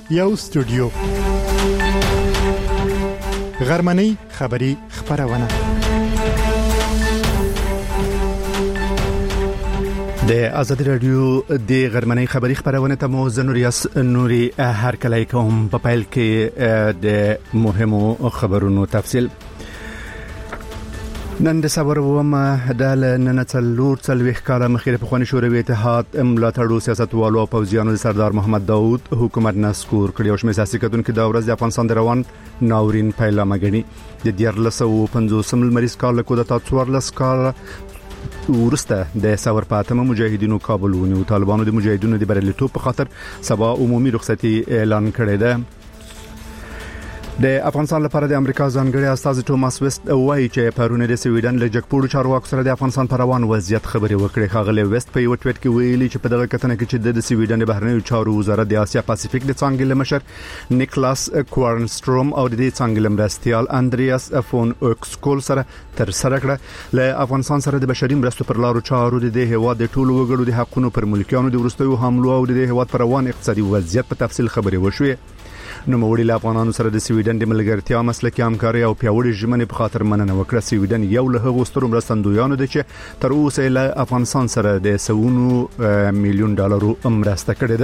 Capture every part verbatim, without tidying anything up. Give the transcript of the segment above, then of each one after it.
یو استودیو غرمنۍ خبری خبرونه د آزادی رادیو د غرمنۍ خبری خبرونه ته مو زنوریاس نوري هر کله کوم په پایل کې د مهمو خبرونو تفصیل نن د صبر وم د نن څلور څلويخ کاله مخې په خواني شوروي اتحاد ملاتړو سیاستوالو او پوځیانو سردار محمد داوود حکومت نسکور کړی او شمه سیاسي کډونکو د ورځ د افغانستان د روان ناورین پیل مګنی د دیارلسو پنځوسم مریض کال کو د تاسوورلس کال ورسته د ساور پاتمه مجاهدینو کابل ونیو طالبانو د مجاهدینو د بریالیتوب په خاطر سبا عمومي رخصتي اعلان کړی ده د افغانستان لپاره د امریکا ځانګړي استاذ توماس وست وایي چې پرونه د سویډن له جګپوړو چارواکو سره د افغانستان پر روان وضعیت خبري وکړي. خاغلی وست په یو ټویټ کې ویلي چې په دغه کتنه کې چې د سویډن د بهرنیو چارو وزارت د اسیا پاسفیک د څنګه مشر نیکلاس کوارنستروم او د څنګه مرستيال اندریاس فون اوکسکول سره تر سره کړه له افغانستان سره د بشري مرستو پر لارو چارو د هیواد د ټولو وګړو د حقوقو پر ملکیانو د ورستیو حملو او د هیواد پر روان اقتصادي وضعیت په تفصیل خبري وشوه. نو موړي له افغانانو سره د سویډن د ملګرتیا مسلکي همکاري او پیاوړي ژمنې په خاطر مننه وکړه. سویډن یو له هغو سترو مرستندویانو دی چې تر اوسه له افغانستان سره د سونو میلیون ډالرو مرسته کړې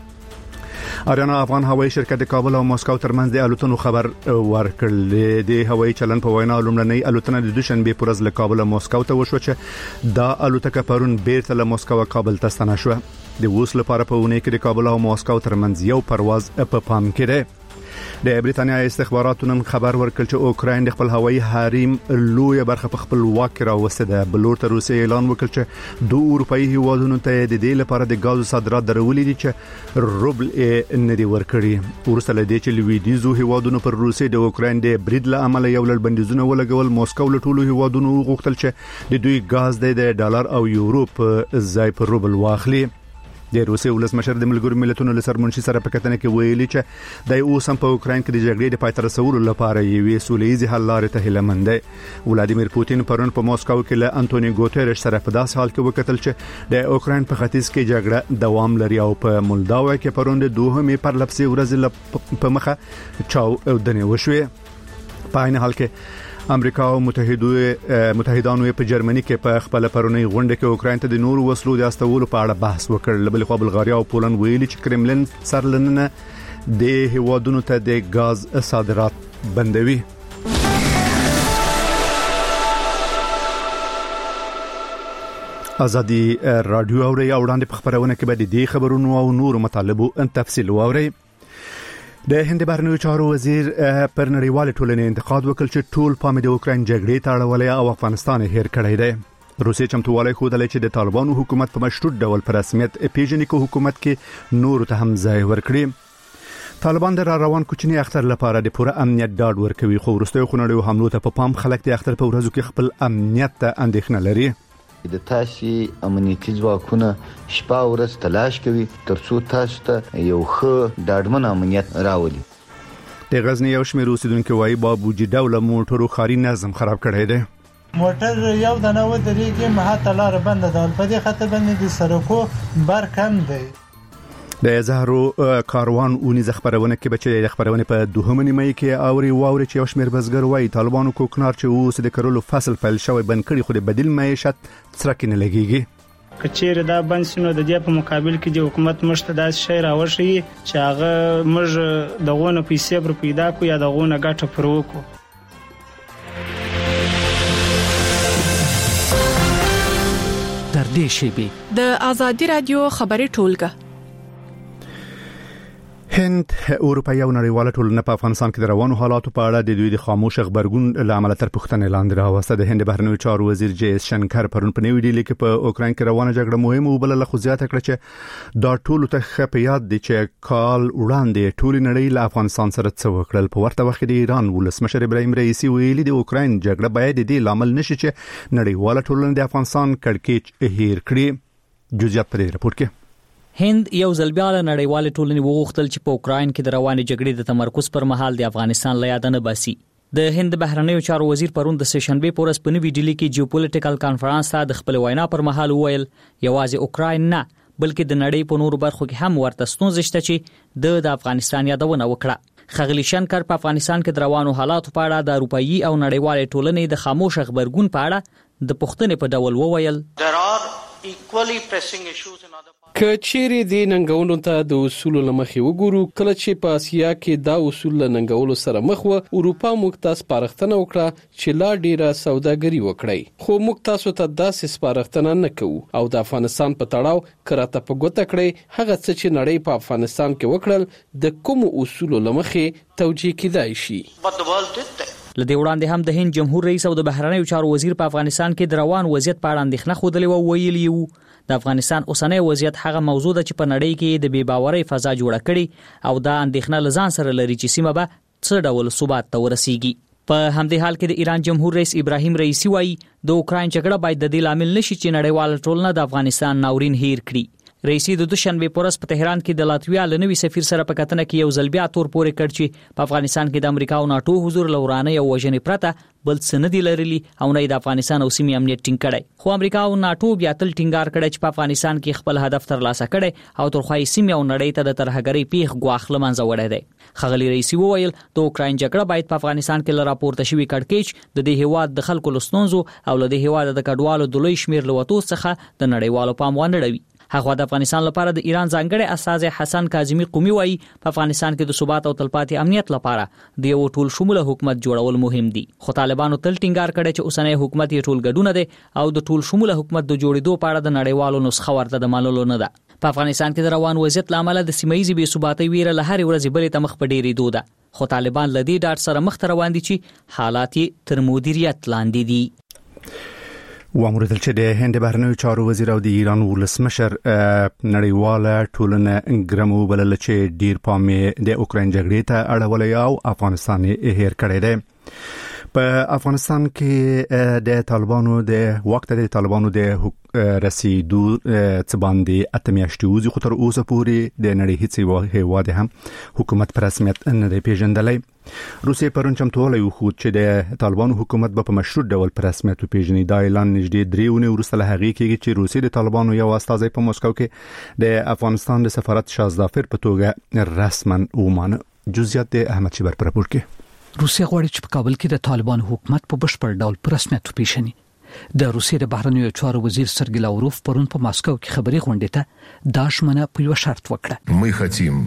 ده. اریانا افغان هوایي شرکت د کابل او مسکو ترمنځ د الوتنو خبر ورکړل. د هوایي چلن په وینا لومړنۍ الوتنه د دوشنبه پر ورځ له کابل او مسکو ته وشو چې دا الوتکه پرون بیرته له مسکو او کابل ته ستنه شو. د اوس لپاره په ونه کې د کابل او مسکو ترمنځ یو پرواز په پام کې ده. د بریتانیا استخباراتو نن خبر ورکړ چې اوکراین د خپل هوایي حریم لوی برخه په خپل واک راوسته ده. بلور تر اوسه اعلان وکړ چې دوه اروپאי هیوادونو ته د دې لپاره د غاز صادرات درولې دي چې روبل نه دی ورکړي. ورسره د دې چې لویدیزو هیوادونو پر روسي د اوکراین د برید له عمل یو لړ بندیزونه ولګول. موسکو له ټولو هیوادونو غوښتل چې د دوی غاز د ډالر او یورو په ځای پر روبل واخلي. د روسي ولسمشر د ملګرو ملتونو له سرمنشي سره په کتنه کې ویلي چې د اوسم په اوکراین کې د جګړې د پای ته رسولو لپاره یوې سولېزي حل لارې ته هیله مند دی. ولادیمیر پوتین پرون په مسکو کې له انټونی ګوتریش سره په داس حال کې وکتل چې د اوکراین په ختیځ کې جګړه دوام لري او په مولداوا کې پرون د دوهمې پرلپسې ورځ په مخه چاو دنه وشوه. په عین حال کې امریکا او متحدو متحدانو په جرمني کې په خپل پرونی غونډه کې اوکراین ته د نور وسلو د استولو په اړه بحث وکړ. بل خو بلغاریا او پولند ویلي چې کرملن سرلننه د هیوادونو ته د غاز صادرات بندوي. آزادی رادیو اوري اوړاندې په خبرونه کې به د دې خبرونو او نور مطالبو ان تفصیل واوري. د هند بهرنیو چارو وزیر پر نړیوال ټولنې انتقاد وکړ چې ټول پام د اوکراین جګړې ته اړولې او افغانستان هیر کړی دی. روسي چمتووالی خو د چې د طالبانو حکومت په مشروط ډول پر رسمیت پیژنې کو حکومت کې نور ته هم ځای ورکړي. طالبان د روان کوچنی اختر لپاره د پوره امنیت ډاډ ورکوي خو وروستیو خونړیو حملو ته په پام خلک د اختر په ورځو کې خپل امنیت ته اندېښنه لري. د تاسو امنیتي ځواکونه شپه ورځ تلاش کوي ترڅو تاسو ته یو ښه ډاډمن امنیت راولي. د غزنی یو شمېر اوسیدونکو وايي بابوجي ډول موټرو خاري نظم خراب کړی دی. موټر یو د نو درېږي مهاته لار بند ده په دې خاطر باندې د سړکو بار کم دی. د زهرو کاروان اونې خبرونه کې بچي خبرونه په دوهمه نیمه کې اوري واوري چې یو شمېر بزګر وايي طالبانو کوکنار چې اوس د کرلو فصل پیل شوی بند کړي خو د بدیل معیشت څرک نه لګيږي. کچېره دا بنسونو د دې په مقابل کې د حکومت مشته داس شی راوړي چې هغه موږ دغونه پیسې پر پیدا کو یا دغونه ګټه پر وکړو. تر دې شی به د آزادی رادیو خبري ټولګه هند اروپאי او نړیواله ټولنه په افغانستان کې د روانو حالاتو په اړه د دوی د خاموش خبرګون لامل تر پښتنې لاندې راوسته. د هند بهرنیو چارو وزیر جی اس شنکر پرون په نیو ډیلی کې په اوکراین کې روانه جګړه مهمه وبلله خو زیاته کړه چې دا ټول ته خپ یاد دي چې کال وړاندې ټول نړۍ له افغانستان سره څه وکړل. په ورته وخت د ایران ولسمشر ابراهیم رئیسی ویلي د اوکراین جګړه باید د لامل نشي چې نړیواله ټولنه د افغانستان کړکېچ هیر کړي. جزئیات په دې راپور کې هند یو ځل بیا له نړیوال ټولنې وغوښتل چې په اوکراین کې د روانې جګړې د تمرکز پر مهال د افغانستان له یاد نه باسي. د هند بهرنیو چارو وزیر پرون د سشنبه په ورځ په نوې ډیلی کې جیوپولیټیکل کانفرنس ته د خپل وینا پر مهال وویل یوازې اوکراین نه بلکې د نړۍ په نورو برخو کې هم ورته ستونزې شته چې د د افغانستان یادونه وکړه. ښاغلي شنکر په افغانستان کې د روانو حالاتو په اړه د اروپایي او نړیوالې ټولنې د خاموش خبرګون په اړه د پوښتنې په ډول وویل که چیرې د ننګونو ته د اصول لمخې وګورو، کله چې په اسیا کې دا اصول ننګولو سره مخ و، اروپا موږ ته سپارښتنه وکړه چې لا ډیره سوداګري وکړي، خو موږ تاسو ته داسې سپارښتنه نه کوو او د افغانستان په تړاو کراته په ګوته کړی هغه څه چې نړۍ په افغانستان کې وکړل د کوم اصول لمخې توجیه کیدای شي. لدې وړاندې هم د هند جمهور رئیس او د بهرنیو چارو وزیر په افغانستان کې د روان وضعیت په اړه اندېښنه خوده او ویلي وو د افغانستان اوسنۍ وضعیت هغه موضوع ده چې په نړۍ کې د بې باورۍ فضا جوړه کړي او دا اندېښنه لزان سره لري چې سیمه به څه ډول ثبات ته ورسیږي. په همدې حال کې د ایران جمهور رئیس ابراهیم رئیسی وایي د اوکراین جګړه باید د دې لامل نشي چې نړیوال ټولنه د افغانستان ناورین هیر کړي. رئیسی د دوشنبه پورس په تهران کې د لاتویا لنوي سفیر سره په کتنه کې یو ځل بیا تور پورې کړ چې په افغانستان کې د امریکا او ناتو حضور لورانه او وژنې پرته بل څه نه دی لرلي او نه د افغانستان او سیمې امنیت ټینګ کړي. خو امریکا او ناتو بیا تل ټینګار کړي چې په افغانستان کې خپل هدف ترلاسه کړي او ترخوای سیمې او نړۍ ته د ترهګرۍ پیښ غواخ لمنځه وړي دي. ښاغلي رئیسی وویل د اوکراین جګړه باید په افغانستان کې لراپورته شوی کړکېچ د دې هیواد د خلکو لستونزو او له دې هیواد د کډوالو د لوی شمیر لوتو څخه د نړیوالو پام ونه ډوي. هغه د افغانستان لپاره د ایران ځانګړي استاذ حسن کاظمی قومي وایي په افغانستان کې د ثبات او تلپاتې امنیت لپاره د یو ټول شموله حکومت جوړول مهم دي. خو طالبانو تل ټینګار کړی چې اوسنۍ حکومت یې ټول ګډونه دي او د ټول شموله حکومت د جوړېدو په اړه د نړیوالو نسخه ورته د منلو نه ده. په افغانستان کې د روان وضعیت لامل د سیمایي بې ثباتۍ ویره له هر ورځې بلې ته مخ په ډېرېدو ده. خو طالبان له دې ډاډ سره مخ ته روان دي چې حالات تر مدیریت لاندې دي. واموردل چې د هند بهرنیو چارو وزیر او د ایران ولسمشر نړیواله ټولنه ګرمو بلل چې ډیر پام د اوکراین جګړې ته اړولې او افغانستان یې هیر کړی دی. په افغانستان کې د طالبانو د وخت د طالبانو د رسیدو څخه باندې اتمیاشتي وزي خو تر اوسه پورې د نړۍ هیڅ هیواد هم حکومت پر رسمیت نه دی پیژندلی. روسیې پرون چمتووالی وښود چې د طالبانو حکومت به په مشروط ډول پر رسمیت وپیژني. دا اعلان نږدې درې اونۍ وروسته له هغې کېږي چې روسیې د طالبانو یو استازی په مسکو کې د افغانستان د سفارت شازدافر په توګه رسما ومانه. جزئیات د احمد شیبر پر راپور کې. روسیه غواړي چې په کابل کې د طالبانو حکومت په بشپړ ډول پر رسمیت وپیژني. د روسیې د بهرنیو چارو وزیر سرګی لاوروف پرون په ماسکو کې خبري غونډې ته دا ژمنه په یو شرط وکړه. Мы хотим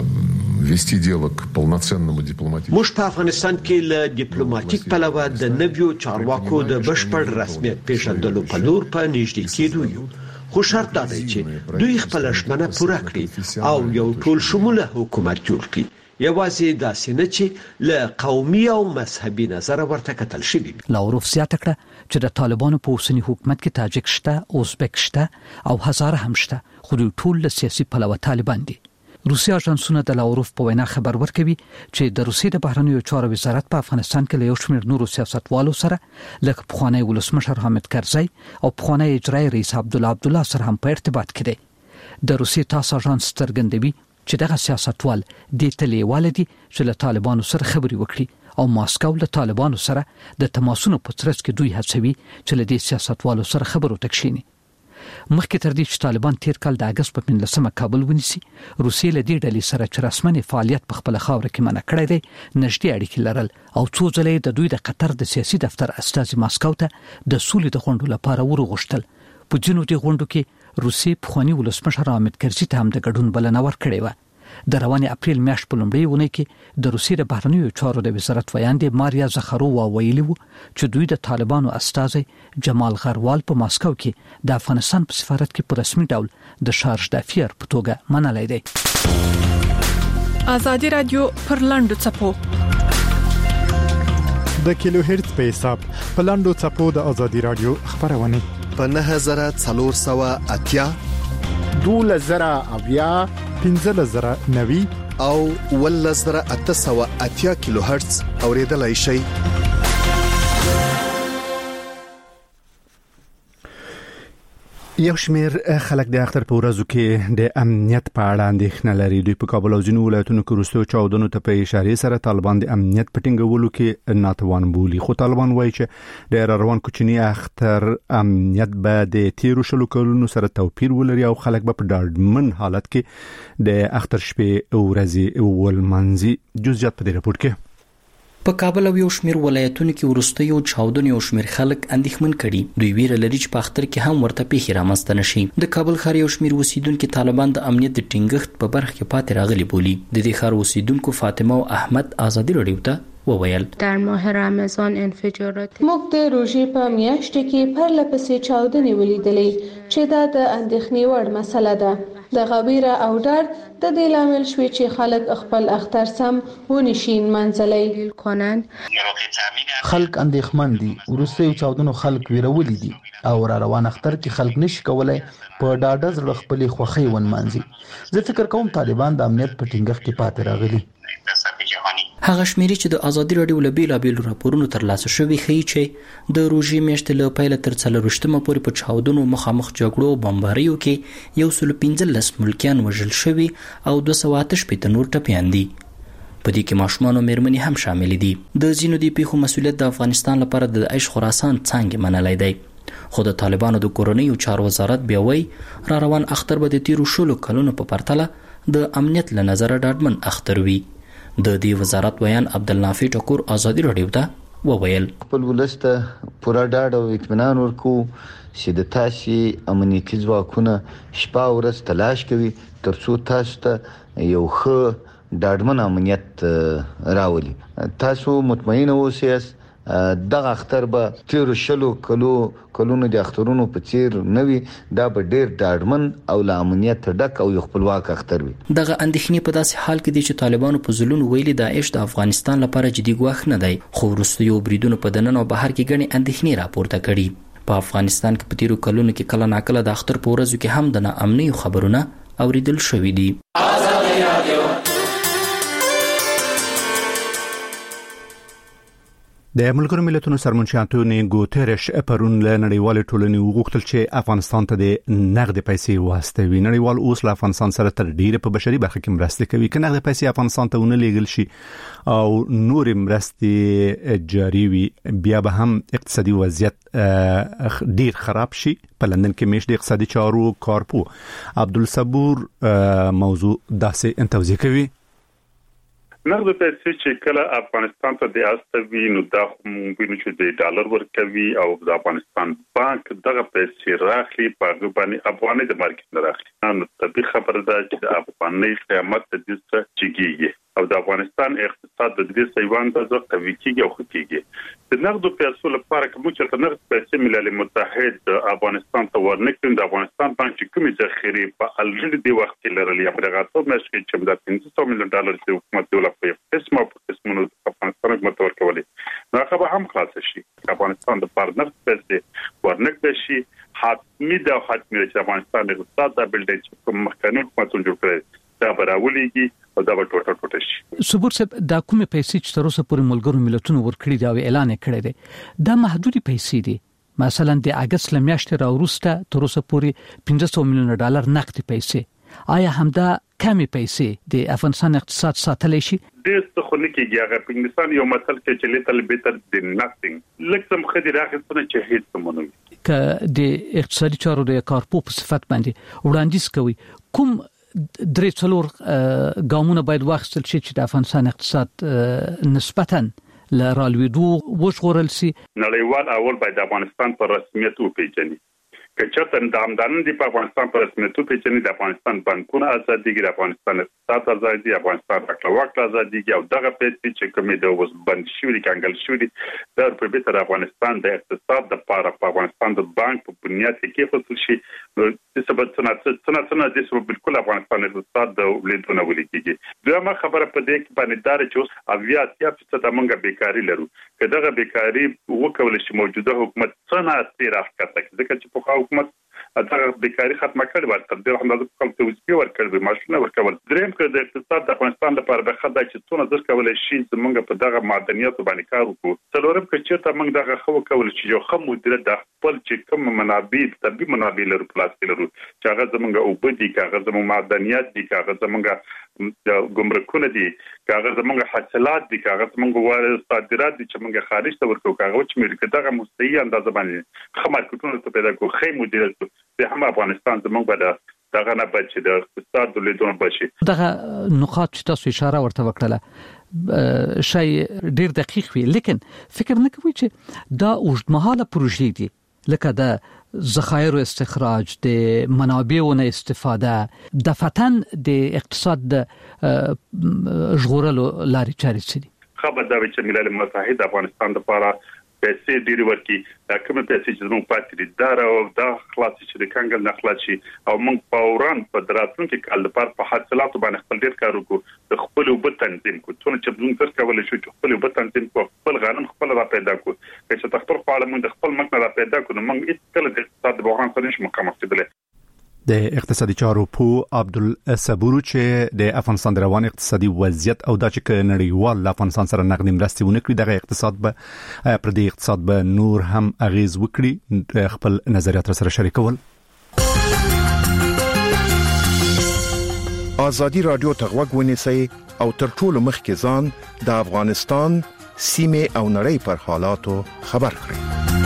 вести дело к полноценному дипломатическому. موږ په افغانستان کې له ډیپلوماټیک پلوه د نویو چارواکو د بشپړ رسمیت پیژندلو په لور په نږدې کېدو یو. خو شرط دا دی چې دوی خپل ژمنه پوره کړي او یو ټول شموله حکومت جوړ کړي. یوازې دا سینه چې له قومي او مذهبي نظر ورته کتل شوی. لاوروف زیاته کړه چې د طالبانو په اوسنی حکومت کې تاجک شته، ازبک شته او هزاره هم شته، خو دوی ټول له سیاسي پلوه طالبان دي. روسي اژانسونه د لاوروف په وینا خبر ورکوي چې د روسي د بهرنیو چارو وزارت په افغانستان کې له یو شمېر نورو سیاستوالو سره لکه پخوانی ولسمشر حامد کرزی او پخوانی اجرایي رئیس عبدالله عبدالله سره هم په ارتباط کې دي. د روسي تاس اژانس څرګندوي چې دغه سیاستوال د تلیواله دي چې له طالبانو سره خبري وکړي او ماسکو له طالبانو سره د تماسونو په ترڅ کې دوی هڅوي چې له دې سیاستوالو سره خبرو تکشيني. مخکې تر دې چې طالبان تیر کال د اگست په پنځلسمه کابل ونیسي، روسیې له دې ډلې سره چې رسمي فعالیت په خپل خاور کې منع کړی دی نږدې اړیکې لرل او څو ځله د دوی د قطر د سیاسي دفتر استازي ماسکو ته د سولې د غونډو لپاره ورغښتل. په جنو دې غونډو کې روسیې پخوانی ولسمشر حامد کرزي ته هم د ګډون بلنه ورکړې و. د روانې اپریل میاشت په لومړۍ اونۍ کې د روسیې د بهرنیو چارو د وزارت ویاندې ماریا زخرووا ویلي وو چې دوی د طالبانو استازي جمال غروال په ماسکو کې د افغانستان په سفارت کې په رسمي ډول د شارژ دافیر په توګه منلای دی. آزادي رادیو پر لاندو چپو د کیلو هرتز په حساب په لاندو چپو د آزادي رادیو خبرونه په نه هزار څلور سوه اتیا دوله زره اویا پنځه زره نوي او ول زره اته سوه اتیا کیلو هرتز اوریدلای شي. یو شمیر خلک د اختر په ورځو کې د امنیت په اړه اندېښنه لري. دوی په کابل او ځینو ولایتونو کې وروستیو چاودنو ته په اشاره سره طالبان د امنیت په ټینګولو کې ناتوان بولي. خو طالبان وایي چې د روان کوچنی اختر امنیت به د تیرو شلو کلونو سره توپیر ولري او خلک به په ډاډمن حالت کې د اختر شپې ورځې ولمنځي. جزئیات په دې راپور کې. په کابل او یو شمیر ولایتونو کې ورستیو چاودنې او شمیر خلک اندېښمن کړي. دوی ویره لري چې په اختر کې هم ورته پیښې رامنځته نشي. د کابل ښار یو شمیر اوسیدونکو طالبان د امنیت د ټینګښت په برخه کې پاتې راغلي بولي. د دې ښار اوسیدونکو فاطمه او احمد آزادي رادیو ته وویل در ماه رمضان انفجارات موږ د روژې په میاشت کې پرله پسې چاودنې ولیدلې چې دا د اندېښنې وړ مسله ده. د غویره او ډر د دې لامل شوی چې خلک خپل اختر سم ونشین منځلې کنن. خلک اندېښمن دي. ورسته چاودنو خلک ویرولې دي او را روان اختر کې خلک نشي کولای په ډاډه زړه خپل خوخي ونمانځي. زه فکر کوم طالبان د امنیت په ټینګښت کې پاتې راغلي. هغه شمیرې چې د آزادي رادیو له بیلابېلو راپورونو ترلاسه شوي ښیي چې د روژې میاشتې له پیله تر څلرویشتمه پورې په چاودنو مخامخ جګړو او بمباریو کې یو سل پنځلس ملکیان وژل شوي او دوه سوه اته شپېته نور ټپیان دي. په دې کې ماشومان او مېرمنې هم شامل دي. د ځینو دې پیښو مسؤلیت د افغانستان لپاره د عیش خراسان څانګې منلی دی. خو د طالبانو د کورنیو چارو وزارت بیا وایي را روان اختر به د تیرو شلو کلونو په پرتله د امنیت له نظره ډاډمن اختر وي. د دې وزارت بیان عبدالنافع ټکور آزادي رادیو ته وویل خپل ولسته پوره ډاډ او اطمینان ورکو چې د تاسو امنیتي ځواکونه شپه او ورځ تلاش کوي ترڅو تاسو ته یو ښه ډاډمن امنیت راولي. تاسو مطمئن اوسئ دغه اختر به تیر شلو کلو کلونو د اخترونو په څیر نوي. دا به ډیر ډاډمن او له امنیت ډک او یو خپلواک اختر وي. دغه اندېښنې په داسې حال کې دي چې طالبانو په ځلونو ویلي داعش د افغانستان لپاره جدي ګواښ نه دی. خو وروستیو بریدونو په دننه او بهر کې ګڼې اندېښنې راپورته کړي. په افغانستان کې په تیرو کلونو کې کله ناکله د اختر په ورځو کې هم د ناامنیو خبرونه اوریدل شوي دي. د ملګرو ملتونو سرمنشي انټونیو ګوتریش پرون له نړیوال ټولنې وغوښتل چې افغانستان ته د نقد پیسې واستوي. نړیوال اوس له افغانستان سره تر ډیره په بشري برخه کې مرسته کوي. که نقد پیسې افغانستان ته ونه لیږل شي او نور مرستې جاري وي بیا به هم اقتصادي وضعیت ډیر خراب شي. په لندن کې میش د اقتصادي چارو کارپو عبدالصبور موضوع داسې توضیح کوي. نقد پیسې چې کله افغانستان ته د استوي نو دا ممکن چې د ډالر ورکوي او د افغانستان بانک دغه پیسې راخلي په غوښنه افغاني د مارکیټ نه راخلي. نو طبيعي خبره ده چې د افغاني قیمت د دې څخه چګيږي او د افغانستان اقتصاد د دې سیوان ته ځکه قوي کیږي او خکېږي. د نقد پیسو لپاره کوم چې نقد پیسې ملل متحد افغانستان ته ورنکړي د افغانستان بانک چې کومې ذخیره په الریډي د وخت کې لرلې په دغه توګه مشکل چې د پنځه سوه میلیون ډالر د حکومت دولت په قسمه په قسمونو د افغانستان حکومت ورکولې نو هغه به هم خلاص شي. افغانستان د پارتنر پیسې ورنکړي شي حتمی د حتمی چې افغانستان د اقتصاد د بلډ چې کوم مخکنی حکومتونه جوړ کړي دا براولېږي او دا به ټوټه ټوټه شي. صبر صاحب دا کومه پیسې چې تر اوسه پورې ملګرو ملتونو ورکړي دا اعلان کړی دی دا محدودي پیسې دي. مثلا د اگست لمیاشتې راوروسته تر اوسه پورې پنځه سوه میلیون ډالر نقدي پیسې. آیا همدا کمی پیسې د افغانستان اقتصاد ساتلی شي؟ د څه نه کېږي. هغه په انګلیسي یو مثل کې چې لیتل بیتر د نثینګ لکه مخدي راغلی چې هیڅ څه نه وي. که د اقتصادي چارو د کارپو په صفت باندې وړاندیز کوي کوم درې څلور ګامونه باید واخیستل شي چې د افغانستان اقتصاد نسبتاً لرالویدو وژغورل شي؟ نړیوال اول باید افغانستان په رسمیت وپیژني. که چېرته د همدانن دی په افغانستان په رسمیت وپیژني د افغانستان بانکونه ازاديږي د افغانستان اقتصاد ازادي افغانستان راکړواک ازاديږي او دغه پیسې چې کومې د اوس بند شوې کانګل شوې د په بیت د افغانستان د اقتصاد د لپاره په افغانستان د بانک په بنیاد کې فصل شي نو د سبب صنعت صنعت د سبب بالکل افغانستان اقتصاد د ولیدونه ولیکيږي. دغه خبره په دې کې باندې دار چې اوس اویا اتیا فیصد موږ بیکاری لرو. که دغه بیکاری وکول شي موجوده حکومت صنعت راځي ځکه چې په حکومت دا بیکاری ختمه کړي ورته د اندازې په خپل توسعه ورکړي ماشینه ورکول دریم کې د اقتصاد د افغانستان لپاره به خدای چې څونه ځکه کولای شي زمونږ په دغه معدنیات باندې کار وکړو څلورم کې چې تا موږ دغه خو کول چې یو خمو مدیریت د خپل چې کوم منابع طبي منابع لرو پلاستیک لرو چې هغه زمونږ او بدی کاغذ زمونږ معدنیات دي کاغذ زمونږ ګمرکونه دي کاغذ زمونږ حاصلات دي کاغذ زمونږ وارد صادرات دي چې موږ خارج ته ورکو کاغذ چې موږ دغه مستحی اندازه باندې خمارکټونه ته پیدا کوو خې مدیریت به هم افغانستان زمونږ به دغه نه بچي د اقتصاد د لیدون بچي دغه نقاط چې تاسو اشاره ورته وکړه شای ډیر دقیق وی لیکن فکر نه کوي چې دا اوږدمهاله پروژې دي لکه د ذخایر استخراج د منابعونو استفاده د فتن د اقتصاد د ژغورلو لارې چارې څه دي خبر دا چې ملل متحد افغانستان لپاره پیسې ډېری ورکی دا کوم پیسې چې موږ پاتې دي دا او دا خلاص چې د کانګل نه خلاص شي او موږ فوران په دراتونکو کال لپاره په حاصلاتو باندې خپل ډېر کار وکړو د خپل وبد تنظیم کو څونه چې موږ تر کول شو چې خپل وبد تنظیم کو خپل غنم خپل را پیدا کو چې تخپل خپل موږ خپل مکنه را پیدا کو موږ هیڅ کله د اقتصاد بحران سره نشو مقاومت کولای د اقتصادي چارو پو عبدالصبور چې د افغانستان د روان اقتصادي وضعیت او د چک نړیوال افغانستان سره نقدي مرستې ونه کړی دغه اقتصاد به پر دې اقتصاد به نور هم اغیز وکړي خپل نظریات سره شریکول ازادي رادیو تغوږ ونیسئ او تر ټولو مخکې ځان د افغانستان سیمه او نړۍ پر حالاتو خبر کړئ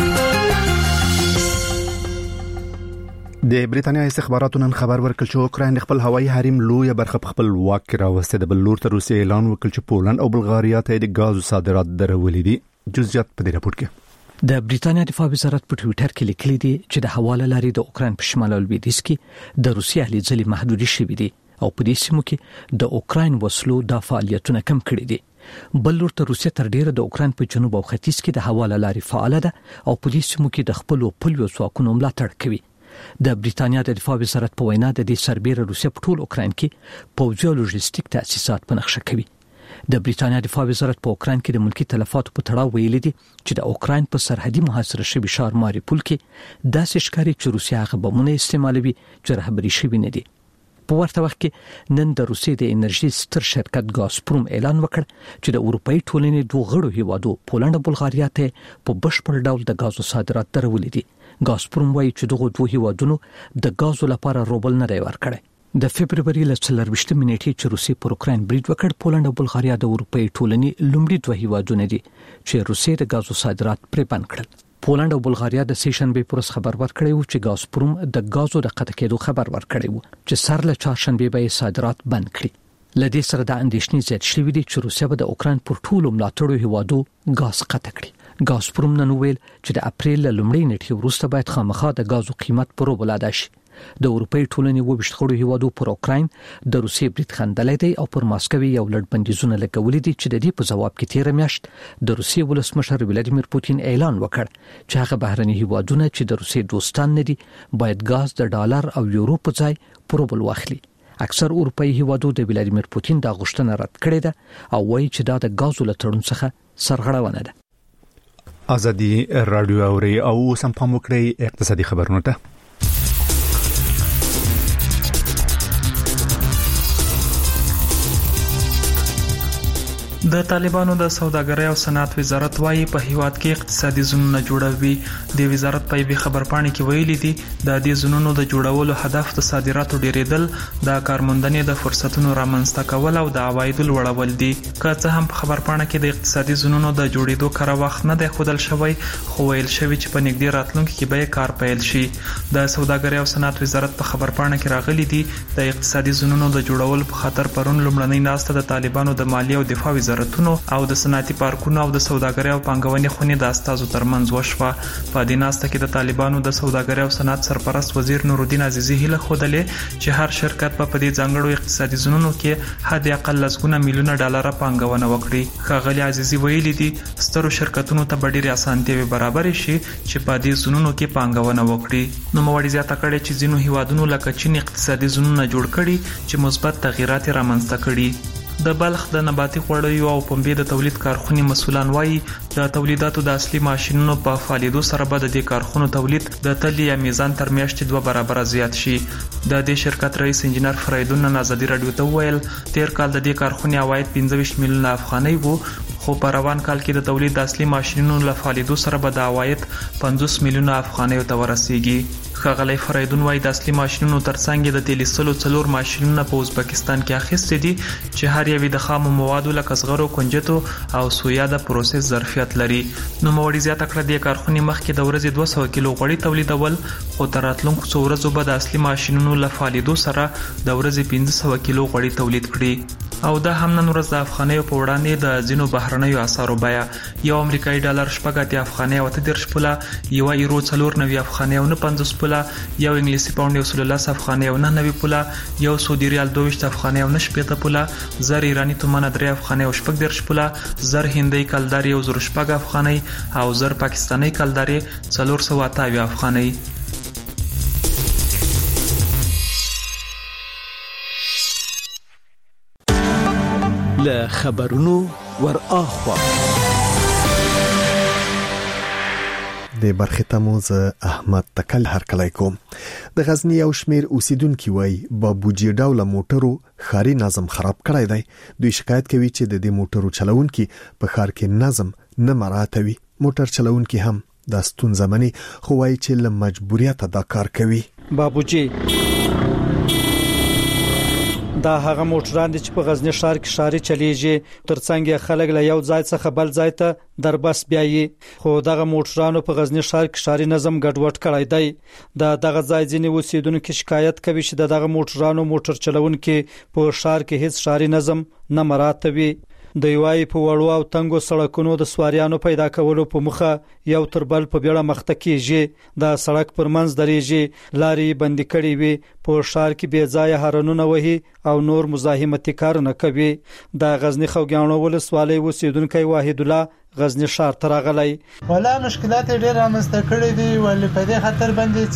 د بریتانیا استخباراتو نن خبر ورکړ چې اوکراین خپل هوایي حریم لوی برخه خپل واک کې راوسته د بل لور ته روسیې اعلان وکړ چې پولند او بلغاریا ته د غاز صادرات درولې دي جزئیات په دې راپور کې د بریتانیا دفاع وزارت په ټوئیټر کې لیکلي دي چې د حواله لارې د اوکراین په شمال او لویدیځ کې د روسیې اهلي ځلې محدود شوي دي او په دې سیمو کې د اوکراین وسلو د فعالیتونو کم کړي دي بل لور ته روسیه تر ډیره د اوکراین په جنوب او ختیځ کې د حواله لارې فعال ده او په دې سیمو کې د خپل پولیو ځواکونو ملاتړ کوي د بریتانیا د دفاع وزارت په وینا د دې سربېره روسیه په ټول اوکراین کې پوځي او لوجستیک تاسیسات په نقشه کوي د بریتانیا دفاع وزارت په اوکراین کې د ملکی تلفاتو په تړاو ویلي دي چې د اوکراین په سرحدي محاصره شوی ښار ماریپول کې داسې ښکاري چې روسیه هغه بمونه استعمالوي چې رهبري شوی نه دي په ورته وخت کې نن د روسیې د انرژي ستر شرکت غازپروم اعلان وکړ چې د اروپאי ټولنې دوه غړو هیوادو پولند او بلغاریا ته په بشپړ ډول د غازو صادرات درولې دي غازپروم وايي چې دغه دوه هیوادونو د غازو لپاره روبل نه دی ورکړی د فبرवरी ل څلرويشتمې نیټې چې روسي پر اوکراین برید وکړ پولند او بلغاریا د اروپאי ټولنې لومړي دوه هیوادونه دي چې روسي د غازو صادرات پرې بند کړل پولند او بلغاریا د سیشنبه پرس خبر ورکړی و چې غازپروم د غازو د قطع کېدو خبر ورکړی و چې سر له چهارشنبه به صادرات بند کړي لدې سره د اندېښنې زیات شوې دي چې روسیا به د اوکراین پر ټولو ملاتړو هیوادو غاز قطع کړي غازپروم نن ویل چې د اپریل لومړۍ نیټې وروسته باید خامخا د غازو قیمت پر وبلاده شي د اروپאי ټولنې وبشت خړو هیوادو پر اوکراین د روسیې برید خندلې دی او پر ماسکوي یو لړ بندیزونه لګولې دي چې د دې په جواب کې تیر میاشت د روسیې ولسمشر ولادیمیر پوتین اعلان وکړ چې هغه بهرني هیوادونه چې د روسیې دوستان نه دي باید غاز د ډالر او یورو په ځای پر وبل واخلي اکثر اروپאי هیوادو د ولادیمیر پوتین د غوښتنه رد کړې ده او وایي چې دا د غازو لټړون څخه سرغړونه ده ازادي رادیو اوري او سم پام وکړئ اقتصادي خبرونه ته د طالبانو د سوداګرۍ او صنعت وزارت وايي په هیواد کې اقتصادي زونونه جوړوي د وزارت په یوه خبرپاڼه کې ویلي دي د دې زونونو د جوړولو هدف د صادراتو ډیریدل د کارموندنې د فرصتونو رامنځته کول او د عوایدو لوړول دي که څه هم په خبرپاڼه کې د اقتصادي زونونو د جوړېدو کار وخت نه دی خودل شوی خو ویل شوی چې په نږدې راتلونکي کې به کار پیل شي د سوداګرۍ او صنعت وزارت په خبرپاڼه کې راغلي دي د اقتصادي زونونو د جوړولو په خاطر پرون لومړنۍ ناسته د طالبانو د مالیه او دفاع وزارتونو او د صنعتي پارکونو او د سوداګرۍ او پانګونې خونې د استازو ترمنځ وشوه په دې ناسته کې د طالبانو د سوداګرۍ او صنعت سرپرست وزیر نورالدین عزیزی هیله خودلې چې هر شرکت په دې ځانګړو اقتصادي زونونو کې حد اقل لسګونه میلیونه ډالر پانګونه وکړي ښاغلي عزیزی ویلي دي سترو شرکتونو ته ډېرې اسانتیاوې برابر شي چې په دې زونونو کې پانګونه وکړي نو موړي زیاته کړي چې ځینو هیوادونو لکه چین اقتصادي زونونه جوړ کړي چې مثبت تغیرات رامنځته کړي د بلخ د نباتي خوړیو او پنبې د تولید کارخونې مسولان وایي د تولیداتو د اصلي ماشینونو په فعالیدو سره به د دې کارخونو تولید د تل یا میزان تر میاشتې دوه برابر زیات شي. د دې شرکت رئیس انجنیر فریدون آزادي رادیو ته وویل تیر کال د دې کارخونې عواید پنځه ویشت میلیونه افغانۍ وو، خو په روان کال کې د تولید د اصلي ماشینونو له فعالیدو سره به د عواید پنځوس میلیونه افغانۍ ته ورسیږي. ښاغلی فریدون وایي د اصلي ماشینونو ترڅنګ د تیلیسلو څلور ماشینونه په ازبکستان کې اخیستي دي چې هر یو د خامو موادو لکه زغرو، کنجدو او سویا د پروسس ظرفیت لري. نوموړي زیاته کړه د کارخونې مخکې د ورځې دوه سوه کیلو غوړي تولیدول، خو تر راتلونکو څو ورځو به د اصلي ماشینونو له فعالیدو سره د ورځې پنځه سوه کیلو غوړي تولید کړي. او دا هم نن ورځ د افغانیو په وړاندې د ځینو بهرنیو اسعارو بیه یو امریکایي ډالر شپږ اتیا افغانۍ او اته دېرش پوله، یو یورو څلور نوي افغانۍ او نه پنځوس پوله، یو انګلیسي پاونډ یو سل لس افغانۍ او نه نوي پوله، یو سعودي ریال دوه ویشت افغانۍ او نه شپېته پوله، زر ایراني تومنه درې افغانۍ او شپږ دېرش پوله، زر هندۍ کلدارې یو زر شپږ افغانۍ او زر پاکستاني کلدارې څلور سوه اته اویا افغانۍ. له خبرونو ور اخوا د برخې تموز احمد تکل هرکلی کوم. د غزنی یو شمیر اوسیدونکو وای بابوجي ډول موټرو خاري نظم خراب کړی دی. دوی شکایت کوي چې د دې موټرو چلونکي په خار کې نظم نه مراعاتوي. موټر چلونکي هم د ستونزه مني، خو وای چې له مجبوریت دا کار کوي. بابوجي دا هغه موټران دي چې په غزنی ښار کې ښاري چلیږي، ترڅنګ خلک له یو ځای څخه بل ځای ته دربس بیایي، خو دغه موټرانو په غزنی ښار کې ښاري نظم ګډوډ کړی دی. دا دغه ځای ځینې اوسیدونکو شکایت کوي چې دغه موټرانو موټر چلونکي په ښار کې هیڅ ښاري نظم نه مراعاتوي. د یوای په وړو او تنګو سړکونو د سواریانو پیدا کولو په مخه یو تر بل په بیړه مخته کیږي، د سړک پر منځ درېږي، لارې بندي کړي وي، په ښار کې بې ځایه هارنونه وهي او نور مزاحمتي کارونه کوي. د غزنی خوګیاڼو ولسوالۍ اوسیدونکو واحد الله غزنی ښار ته راغلی. ولا مشکلات ډېر رامنځته کړي دي، ولې په دې خاطر باندې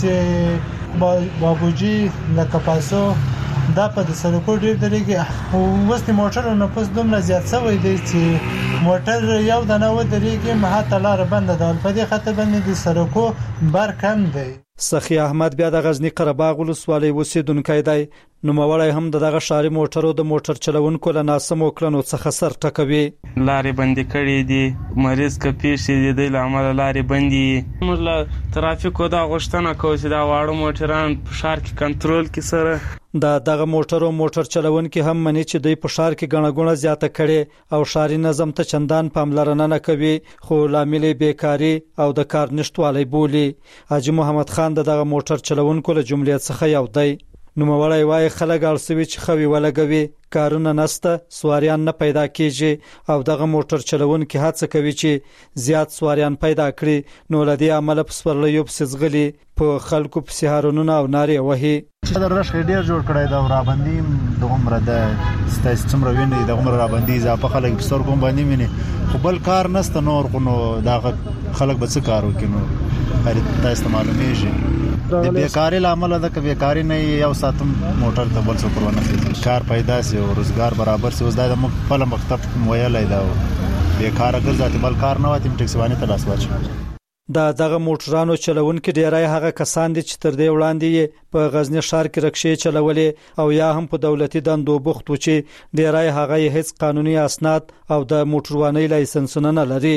چې بابوجي لکه پاسو دا په د سړکو ډېر درېږي، او اوس د موټرو نفوس دومره زیات شوی دی چې موټر یو دانه ودرېږي مهاته لاره بنده ده. په دې خاطر باندې د سړکو بار کم دی. سخی احمد بیا د غزنی قرهباغ ولسوالۍ اوسیدونکی دی. نوموړی هم دغه ښاري موټرو د موټر چلونکو له ناسمو کړنو څخه سر ټکوي. لارې بندي کړي دي، مریض که پیښې دي د لامل لارې بندي. موږ له ترافیکو دا غوښتنه کوو چې دا واړه موټران په ښار کې کنټرول کړي سره. دا دغه موټرو موټر چلونکي هم مني چې دوی په ښار کې غڼه غونه زیاته کړي او ښاري نظم ته چندان پاملرنه نه کوي، خو لامل بیکاری او د کار نشټوالي بولي. حاجی محمد خان دغه موټر چلونکو له جملې څخه یو دی. نوموړی وایي خلک اړسوي چې خوي ولګوي، کارونه نسته، سواریان نه پیدا کیږي او دغه موټر چلونکي هڅه کوي چې زیات سواریان پیدا کړي، نو لدی عمل په سورلیو په سزغلي په خلکو په سهارونو او ناري وهي. چې د رش ډیر جوړ کړی دا رابندي دغه د ستاسو څومره ویني دغه رابندي اضافه خلک په ستور کوم باندې ویني، خو بل کار نسته نور، خو نو دا خلک به څه کار وکړي؟ نو هر تاسو معلومیږي د بیکاری لامل ده که بیکاری نه یو ساتم موټر ته بل څه پرونه کار پیدا سي او روزګار برابر سي. اوس دا د خپل مکتب ویلای دا بیکاره ګرځي، بل کار نه واتم ټیکسوانی ته لاس واچو. دا دغه موټرانو چلونکي ډیرای هغه کسان دي چې تر دې وړاندې په غزنی ښار کې رکشې چلولې او یا هم په دولتي دندو بوخت و چې ډیرای هغه هیڅ قانوني اسناد او د موټروانۍ لایسنسونه نه لري.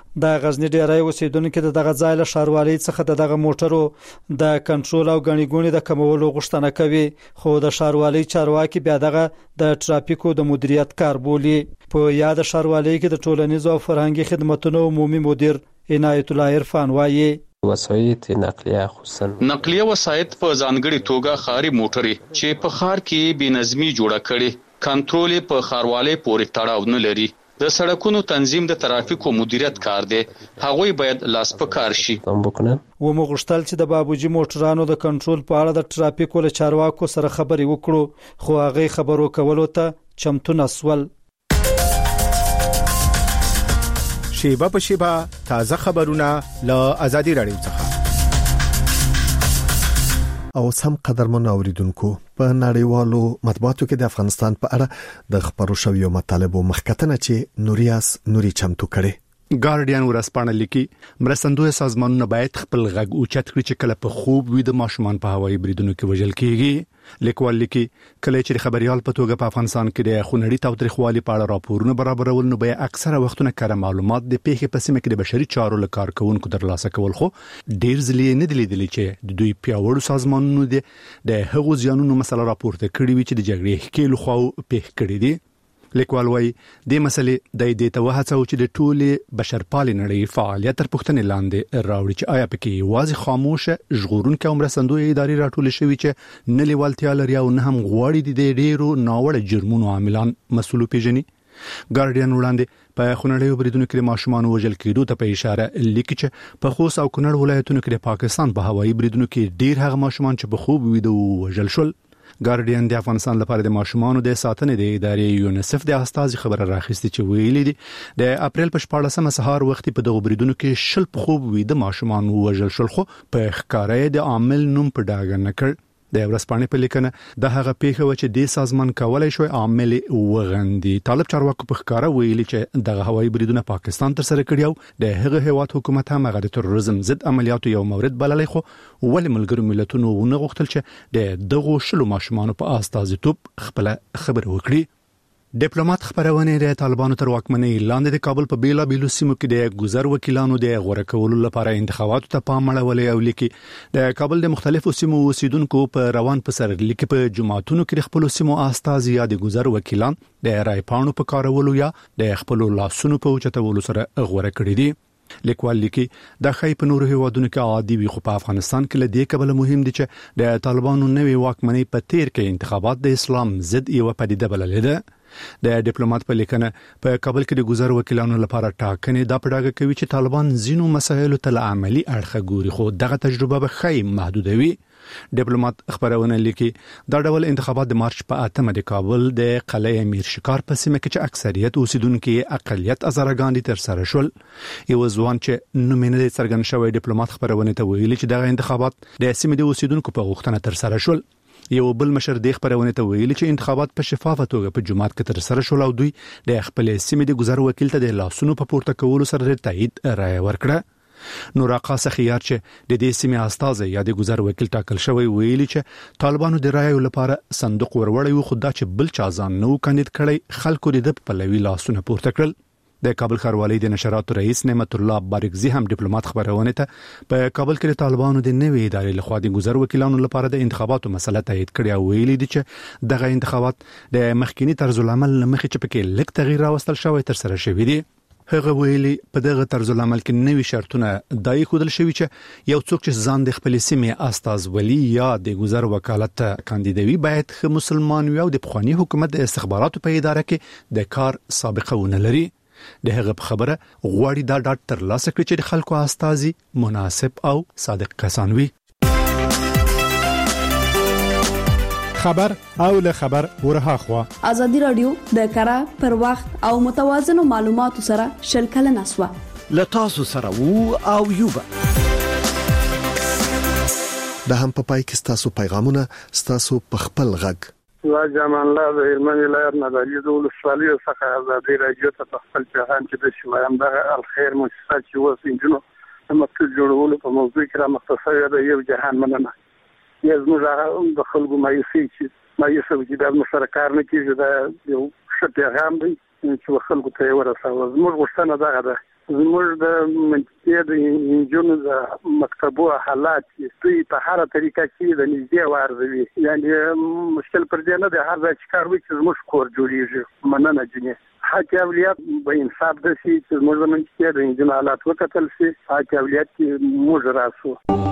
د غزنی ډیرای اوسیدونکو دغه ځای له ښاروالۍ څخه دغه موټرو د کنټرول او غنی ګونی د کمولو غوښتنه کوي، خو د ښاروالۍ چارواکي بیا دغه د ټرافیکو د مدیریت کار بولي. په یاد ښاروالۍ کې د ټولنیزو او فرهنګي خدماتو عمومي مدیر عنایت الله عرفان وایي وسایط نقلیه خصوصا نقلیه وسایط په ځانګړي توګه خاري موټرې چې په خار کې بنظمي جوړه کړي، کنټرول په خاروالۍ پورې تړاو نه لري. د سړکونو تنظیم د ترافیکو مدیریت کار دی، هغوی باید لاس په کار شي. و مغشتل چې د بابوجي موټرانو د کنټرول په اړه د ترافیکو له چارواکو سره خبرې وکړو، خو هغه خبرو کولو ته چمتو نسول. شیبه په شیبه تازه خبرونه له آزادي رادیو څخه. او سم قدرمن اوریدونکو په نړیوالو مطبوعاتو کې د افغانستان په اړه د خبرو شویو مطالبو مخکتنه چې نوریاس نوري چمتو کړي ګارډین ورسپانه لیکي مرستندوی سازمانونه باید خپل غږ اوچت کړي چې کله په خوب وي د ماشومان په هوایي بریدونو کې وژل کیږي لیکوال لیکي کله چې خبريال په توګه په افغانستان کې د خونړي تاوتریخوالي په اړه راپورونه برابرول نو به اکثره وختونه کار معلومات د پیښې په سیمه کې د بشري چارو لکار کوونکو ترلاسه کول خو ډیر ځلې نه دي لیدلې چې د دوی پیاوړو سازمانونو د هغو ځانونو مسله راپورته کړې وي چې د جګړې ښکېلو خو پیښ کړې دي لیکوال وايي د مسلې د دې ته وهڅو چې د ټولې بشرپالې نړۍ فعالیت تر پوښتنې لاندې راوړي چې آیا پکې واځي خاموشه ژغورونکو مرستندوی ادارې راټول شوي چې نه لیوالتیا لري او نه هم غواړي د ډېرو ناوړه جرمونو عاملان مسؤل پیژني ګارډین وړاندې په خونړیو بریدونو کې ماشومان وژل کېدو ته په اشاره لیکي چې په خوست او کونړ ولایتونو کې د پاکستان په هوایي بریدونو کې ډېر هغه ماشومان چې په خوب ویده وژل شول ګارډین د افغانستان لپاره د ماشومانو د ساتنې د ادارې یونیسف د استازي خبره راخستې چې ویلي دي د اپریل په شپاړسمه سهار وخت په دغه بریدونو کې شل په خوب ویده ماشومان وژل شول خو په ښکارې د عامل نوم په ډاګه نه کړ د ورسپانې په لیکنه د هغه پیښه و چې د سازمان کولای شوی عامل وغندي طالب چارواکو په ښکارا ویلي چې د هوایي بریدونو پاکستان تر سره کړیو د هغه هیواد حکومت هم هغه د تروریزم ضد عملیاتو یو مورد بللی خو ولې ملګرو ملتونو ونه غوښتل چې د دغه شلو ماشومان په استازیتوب خپل خبر وکړي ډیپلوماټ خبرونه د طالبانو تر واکمنۍ لاندې د کابل په بیلا بیلو سیمو کې د گذر وکیلانو د غوړه کولو لپاره انتخاباتو ته پام اړولې او لیکي د کابل د مختلفو سیمو اوسیدونکو په روان پسر لیکي په جماعتونو کې خپل سیمو استازي یا د گذر وکیلان د رای پاڼو په کارولو یا د خپل لاسونو په اوچتولو سره غوړه کړی دي لیکوال لیکي د خې په نورو هیوادونو کې عادي وي خو په افغانستان کې لدې کبل مهم دي چې د طالبانو نوې واکمنۍ په تیر کې انتخابات د اسلام ضد یو پدیده بللې ده د ډیپلوماټ په لیکنه په کابل کې د گذر وکیلانو لپاره ټاکنې د پړاګه کوي چې طالبان زینو مسایلو ته عملی اړخ ګوري خو دغه تجربه به خې محدودوي ډیپلوماټ خبرونه لیکي دا ډول انتخابات د مارچ په اتمه د کابل د قلعه امیر شکار په سیمه کې چې اکثریت اوسیدونکو اقلیت ازارګان دي تر سره شول یو ځوان چې نومینه د څرګند شوی ډیپلوماټ خبرونه ته ویلي چې دغه انتخابات د سیمه د اوسیدونکو په غوښتنه تر سره شول یو بل مشر د خبرونه ته ویلي چې انتخابات په شفافه توګه په جماعت کې تر سره شول او دوی د خپل سیمې د گذر وکیل ته د لاسونو په پورته کولو سره تایید رائے ورکړه نور اقاصه خيار چې د دې سیمې استاد یا د گذر وکیل ټاکل شوی ویلي چې طالبانو د رائے لپاره صندوق وروړی خو دا چې بل چا ځان نو کاندید کړي خلکو د په لوي لاسونه پورته کړل د کابل ښاروالۍ د نشراتو رئیس نعمت الله بارکزی هم ډیپلوماټ خبرونه ته په کابل کې د طالبانو د نوې ادارې لخوا د گذر وکیلانو لپاره د انتخاباتو مسله تایید کړي او ویلي دي چې دغه انتخابات د مخکینی طرز العمل لمخې چې پکې لږ تغییر راوستل شوی تر سره شوی دی هغه ویلي په دغه طرز العمل کې نوې شرطونه دای خودل شوی چې یو څوک چې ځان د خپل سیمې استاز ولی یا د گذر وکالت کاندیدوي باید خه مسلمان وي او د پخوانی حکومت د استخباراتو په اداره کې د کار سابقه ونه لري د هغه خبره غواړي دا ډاټ تر لاسه کړي چې د خلکو استازي مناسب او صادق کسان وي خبر او له خبر ورها خوا ازادي رادیو د کارا پر وخت او متوازن معلوماتو سره شلکل نسوه له تاسو سره وو او یوبا د هم په پای کې تاسو پیغامونه تاسو په خپل غږ لا جمان الله د هلمند ولایت نه د لیدول سوالي څخه ازادي راډیو ته خپل پیغام چې د شوایم د الخير مؤسسه چې وسینجنو د مکتوب جوړولو په موضوع کې را مختصره ده یو جهان مننه یز موږ د خلکو مایوسي چې مایوسه چې د مشارکت نه کیږي دا یو ښه پیغام دی چې خلکو ته ورسوي زموږ غوښتنه ده ده زموږ د منځګړي د انجونو د مکتبو حالات چې په هر طریقه کې د نږدې وارزوي یعنی مشکل پر دې نه د هر ځای چې کار وکړي چې زموږ کور جوړیږي مننه جنې حق اولیت به انصاف د شي چې زموږ د منځګړي د انجونو حالات وکتل شي حق اولیت کې موږ راسو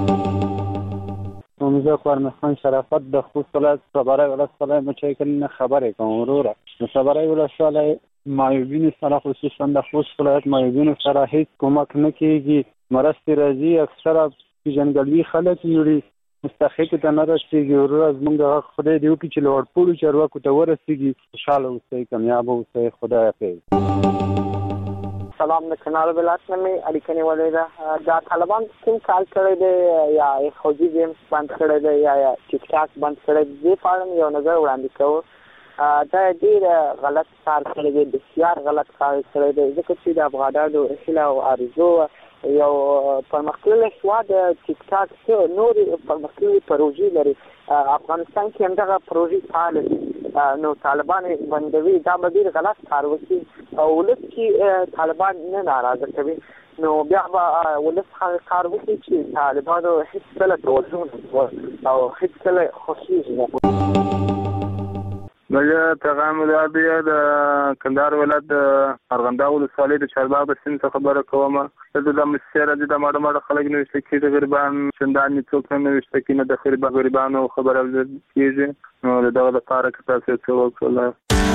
موږ خورمخان شرافت د خوست ولایت صبرای ولسوالۍ مچایکل خبره کوم وروره صبرای ولسوالۍ معیوبین سره خصوصا د خوست ولایت معیوبین سره هیڅ کومک نه کیږي مرستې راځي اکثره جنګلوي خلک یوري مستحق ته نه رسیږي ورور از موږ خدای دی وکړي چې لوړ پوړو چارواکو ته ورسیږي خوشاله اوسئ کامیاب اوسئ خدای حافظ سلام د کانال ولایت نه مې اړیکه نیولې ده. دا طالبان کوم کال کړی دی یا خوځي گیمز بند کړی دی یا ټیک ټاک بند کړی دی په اړه یو نظر وړاندې کوو. دا ډېر غلط کار کړی دی، بسیار غلط کار کړی دی، ځکه چې د افغانانو هیله او آرزو یو پرمختللی هېواد ټیک ټاک نورې پرمختللې پروژې لري. افغانستان کې همدغه پروژې فعاله دي، نو طالبان بندوي، دا به ډېر غلط کار وکړي او ولس کې طالبان نه ناراضه کوي، نو بیا به ولس هغه کار وکړي چې طالبانو هېڅ کله توجه نه او هېڅ کله خوښېږي نه. زه پیغام د د کندهار ولایت د ارغنداو ولسوالۍ د چارباغ د سیند څخه خبره کوم. د مسیر د ماړه ماړه خلک نه وشته کې د غریبان چندان څوک نه وشته کې نه د غریب غریبانو خبره کیږي، نو دغه لپاره که تاسو څه وکړئ.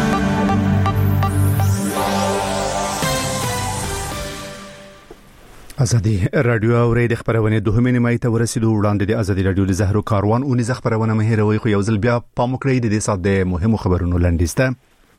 ازادي رادیو اوري د خبرونه دوهمه نیمه ته ورسېدو. وړاندې د ازادي رادیو د زهرو کاروان اونې ز خبرونه مهیروي خو یو ځل بیا پام وکړئ د دې سات د مهمو خبرونو لنډیسته.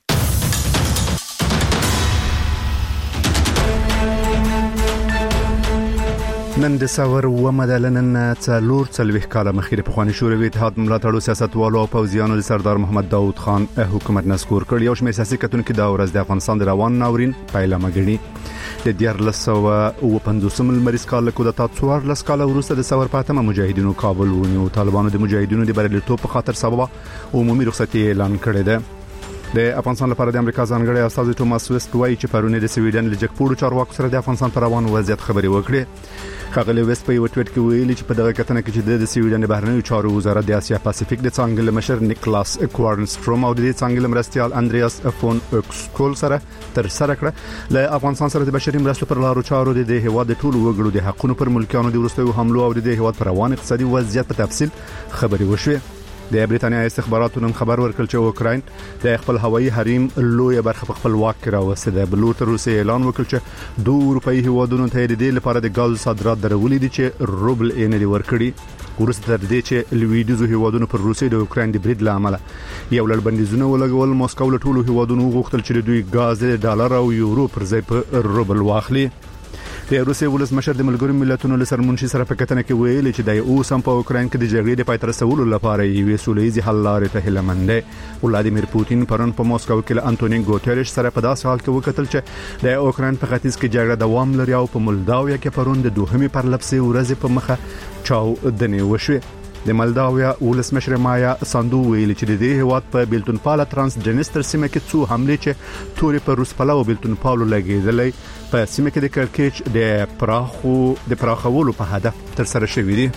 نن د ساور و مدلنن څلور څلويخ کاله مخکې په خواني شوروي اتحاد ملاتړو سیاستوالو او پوځیانو د سردار محمد داود خان حکومت نسکور کړ. یو شمېر سیاسي کتونکو دا ورځ د افغانستان د روان ناورین پایله مګني. د دیارلس سوه او پنځوسم لمریز کال له کوډتا څوارلس کاله وروسته د ساور پاتمه مجاهدینو کابل ونیو. طالبانو د مجاهدینو د بریالیتوب په خاطر سبب عمومي رخصتي اعلان کړی دی. د افغانستان لپاره د امریکا ځانګړي استاد ټوماس ویسټ وایي چې پرونه د سویډن له جګپوړو چارواکو سره د افغانستان پر روان وضعیت خبري وکړي. خغلی ویسټ په یو ټویټ کې ویلي چې په دغه کتنه کې چې د سویډن د بهرنیو چارو وزارت د اسیا پاسفیک د څنګه مشر نیکلاس کوارنستروم او د څنګه مرستيال اندریاس فون اوکسکول سره تر سره کړه. له افغانستان سره د بشري مرستو پر لارو چارو د هیواد د ټولو وګړو د حقونو پر ملکیانو د ورستیو حملو او د هیواد پر روان اقتصادي وضعیت په تفصیل خبري وشوه. د بریتانیا استخباراتو نن خبر ورکړ چې اوکراین د خپل هوایي حریم لوی برخه په خپل واک کې راوسته ده. بل تر اوسه اعلان وکړ چې دوه اروپאי هیوادونو ته د دې لپاره د غاز صادرات درولې دي چې روبل یې نه دی ورکړي. ورسته تر دې چې لویدیزو هیوادونو پر روسي د اوکراین د برید لامل یو لړ بندیزونه ولګول. موسکو له ټولو هیوادونو غوښتل چې دوی غاز د ډالر او یورو پر ځای په روبل واخلي. د روسي ولسمشر د ملګرو ملتونو له سرمنشي سره په کتنه کې ویل چې د اوس هم په اوکراین کې د جګړې د پای ته رسولو لپاره یو سولېزي حل لارې ته هلمند دی. ولادیمیر پوتین پرون په موسکو کې له انټونی ګوتریش سره په داسې حال کې وکتل چې د اوکراین په ختیځ کې جګړه دوام لري او په مولداویا کې پرون د دوهمې پرلپسې ورځې په مخه چاو دني وشوه. د مولداویا ولسمشر مایا ساندو ویل چې د دې هواد په بیلتون پالا ترانسجنستر سیمه کې څو حمله چې توري پر روس پلاو بیلتون پالو لګیدلې په سیمه کې د کرکیچ د پراخو د پراخولو په هدف تر سره شوې دي.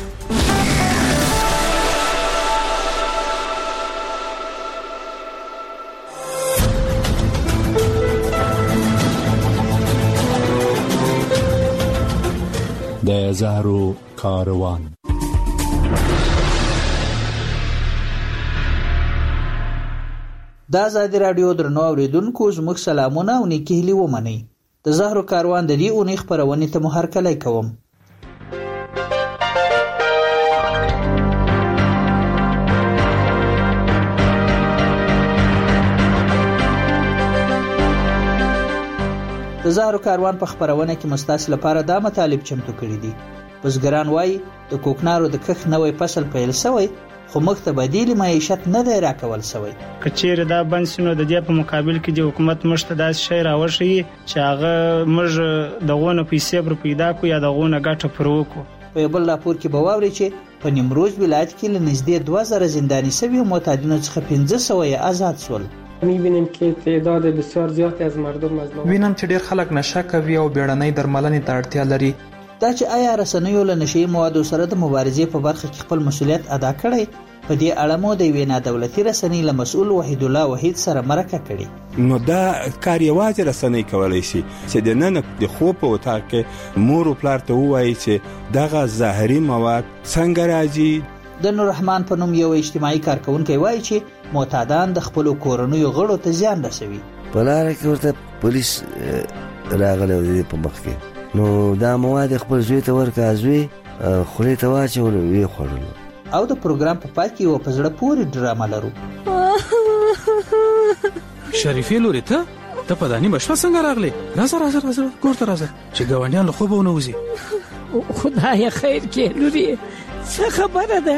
د زهرو کاروان د ازادي رادیو درنو اوریدونکو زموږ سلامونه او نیکی هیلې ومنئ. د زهرو کاروان د دې اونۍ خبرونه ته مو هرکلی کوم. د زهرو کاروان په خبرونه کې مستاس لپاره دا مطالب چمتو کړی دي. بزګران وایي د کوکنارو د کښت نوې فصل پیل شوی خو موږ ته بدیل معیشت نه دی راکول شوی. کچېر دا بنسونو د دې په مقابل کې د حکومت مشته داس شی راوښي چې هغه موږ دغونه پیسې پر پیدا کو یا دغونه ګټه پر وکړو. په بل راپور کې به واوري چې په نیمروز ولایت کې له نږدې دوه زره زنداني شوي معتادینو څخه پنځه سوه آزاد شول. می‌بینیم که تعداد بسیار زیادی از مردم مظلوم. وینم چې ډېر خلک نشه کوي او بیړنۍ درملنې ته اړتیا لري. دا چې آیا رسنیو له نشي موادو سره د مبارزې په برخه کې خپل مسولیت ادا کړي، په دې اړه مو د وینا دولتي رسنۍ له مسؤل وحید الله وحید سره مرکه کړي. نو دا کار یوازې رسنۍ کولای شي چې د نن د خوب په وتا کې مور او پلار ته وایي چې دغه ظاهري مواد څنګه راځي. د نور رحمان په نوم یو اجتماعي کارکونکي وایي چې معتادان د خپل کورنیو غړو ته زیان رسوي. په لار کې ورته پولیس راغله د په مخ کې نو دا مواد خپل زوی ته ورکړه، زوی خولې ته واچول وی خوړل. او د پروګرام په پای کې یو په زړه پورې ډرامه لرو. شریفې لورې ته ته په دانی مشفه څنګه راغلی؟ راځه راځه راځه کور ته راځه چې ګاونډیان له خوبه ونه وځي. خدای خیر کې لوري څه خبره ده؟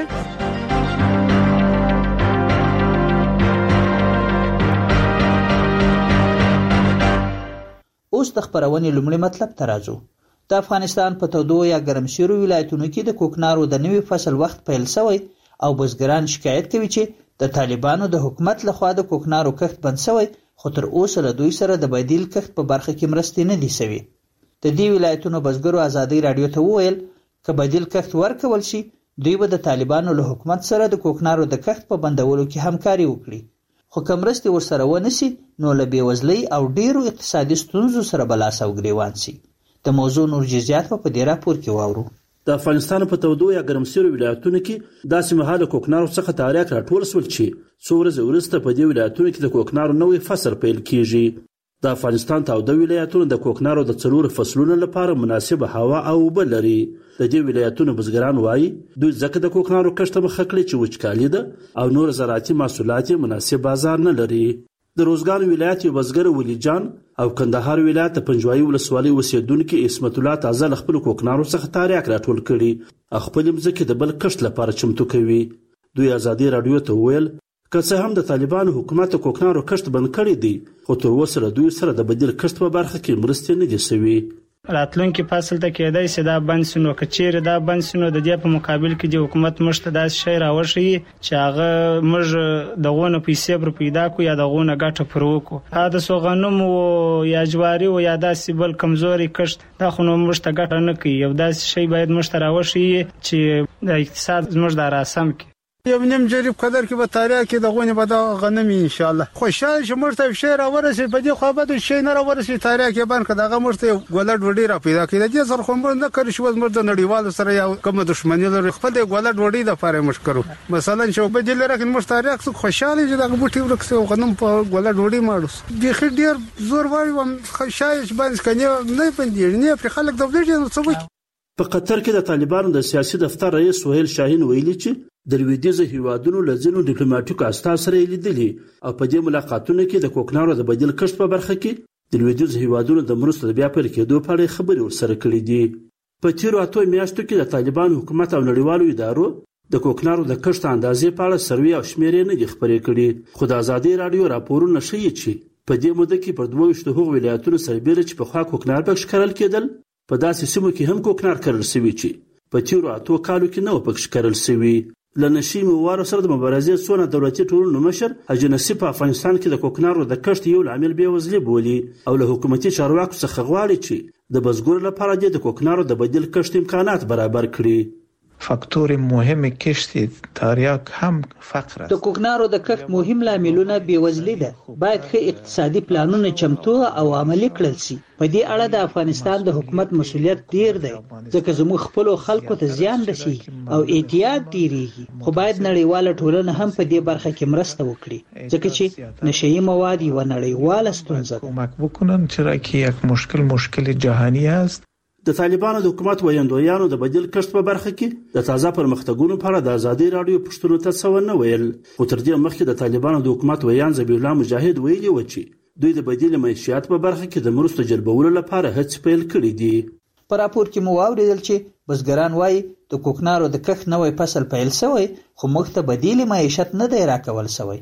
اوس د خبرونې لومړی مطلب ته راځو. د افغانستان په تودو یا ګرم شویو ولایتونو کې د کوکنارو د نوي فصل وخت پیل شوی او بزګران شکایت کوي چې د طالبانو د حکومت لخوا د کوکنارو کښت بند شوی، خو تر اوسه له دوی سره د بدیل کښت په برخه کې مرستې نه دي شوي. د دې ولایتونو بزګرو ازادي رادیو ته وویل که بدیل کښت ورکول شي دوی به د طالبانو له حکومت سره د کوکنارو د کښت په بندولو کې همکاري وکړي، خو که مرستې ورسره ونه شي نو له بېوزلۍ او ډیرو اقتصادي ستونزو سره به لاس او ګریوان شي. د موضوع نور جزئیات په دې راپور کې واورو. د افغانستان په تودو یا ګرم سیرو ولایتونو کې داسې مهال کوکنارو څخه تاریخ راټول شول چې څو ورځې وروسته په دې ولایتونو کې د کوکنارو نوې فصل پیل کیږي. د افغانستان تاوده ولایتونه د کوکنارو د څلورو فصلونو لپاره مناسبه هوا او اوبه لري. د دې ولایتونو بزګران وایي دوی ځکه د کوکنارو کښت مخه کړې چې وچکالي ده او نور زراعتي محصولات مناسب بازار نه لري. د روزګان ولایت یو بزګر ولی جان او کندهار ولایت د پنجوایي ولسوالۍ اوسیدونکي اسمت الله تازه له خپل کوکنارو څخه تاریخ راټول کړي او خپل مځکې د بل کښت لپاره چمتو کوي. دوی ازادي رادیو ته وویل که څه هم د طالبانو حکومت د کوکنارو کښت بند کړی دی خو تر اوسه له دوی سره د بدیل کښت په برخه کې مرستې نه دي شوي. راتلونکي فصل ته کېدای شي دا بند شي، نو که چیرې دا بند شي نو د دې په مقابل کې د حکومت موږ ته داسې شی راوښیي چې هغه موږ دغو نه پیسې پر پیدا کړو یا دغو نه ګټه پر وکړو. دا د څو غنم و یا جواري و یا داسې بل کمزوري کښت دا خو نو موږ ته ګټه نه کوي. یو داسې شی باید موږ ته راوښیي چې د اقتصاد زموږ دا راسم کړي. یو نیم جریب قدر کې به تاریخ کې د غونې به دا غنم ان شاء الله خوشاله چې موږ ته شی راورسي په دې خو به د شی نه راورسي تاریخ کې باندې دغه موږ ته ګولډ وډی را پیدا کړي. دې سره خو موږ نه کړی شو موږ د نړیوالو سره یو کوم دښمنی لري خپل د ګولډ وډی د فارې مش کړو. مثلا چې په دې لره کې موږ تاریخ څخه خوشاله چې دغه بوټي ورکسو غنم په ګولډ وډی ماړو دي خې ډیر زور وایي وم خوشاله باندې کنه نه پندې نه پر خلک د دې نو څه. په قطر کې د طالبانو د سیاسي دفتر رئیس سهیل شاهین ویلي چې د لویدیځ هیوادونو له ځینو ډیپلوماټیکو استازو سره لیدلي او په دې ملاقاتونو کې د کوکنارو د بدیل کښت په برخه کې د لویدیځ هیوادونو د مرستو د بیا پیل کېدو په اړه خبرې ورسره کړې دي. په تیرو اتو میاشتو کې د طالبانو حکومت او نړیوالو ادارو د کوکنارو د کښت اندازې په اړه سروې او شمیرې نه دي خبرې کړې، خو د ازادي رادیو راپورونه ښیي چې په دې موده کې پر دوه ویشت هغو ولایتونو سربیره چې پخوا کوکنار پکښ کرل کېدل په داسې سیمو کې هم کوکنار کرل شوي چې په تیرو اتو کالو کې نه و پکښ کرل شوي. له نشي موارو سره د مبارزې څونه دولتي ټولنو مشر حاجي نصیب په افغانستان کې د کوکنارو د کښت یو عامل بېوزلي بولي او له حکومتي چارواکو څخه غواړي چې د بزګرو لپاره د کوکنارو د بدیل کښت امکانات برابر کړي. فاکتور مهم کشت تریاک هم فقر است. د کوکنارو د کښت مهم لاملونه بېوزلي ده. باید ښه اقتصادي پلانونه چمتو او عملي کړل شي. په دې اړه د افغانستان د حکومت مسؤلیت ډیر دی ځکه زموږ خپل خلکو ته زیان رسي او احتیاط ډیریږي، خو باید نړیواله ټولنه هم په دې برخه کې مرسته وکړي ځکه چې نشئی مواد یو نړیواله ستونزه ده. کمک وکړن چې کې یک مشکل مشکل جهانی است. د طالبانو د حکومت ویاندویانو د بدیل کښت په برخه کې د تازه پرمختګونو په اړه د ازادي رادیو پښتنو ته څه ونه ویل، خو تر دې مخکې د طالبانو د حکومت ویان ذبیح الله مجاهد ویلي و چې دوی د بدیل معیشت په برخه کې د مرستو جلبولو لپاره هڅې پیل کړې دي. په راپور کې مو واوریدل چې بزګران وایي د کوکنارو د کښت نوې فصل پیل شوی خو موږ ته بدیل معیشت نه دی راکول شوی.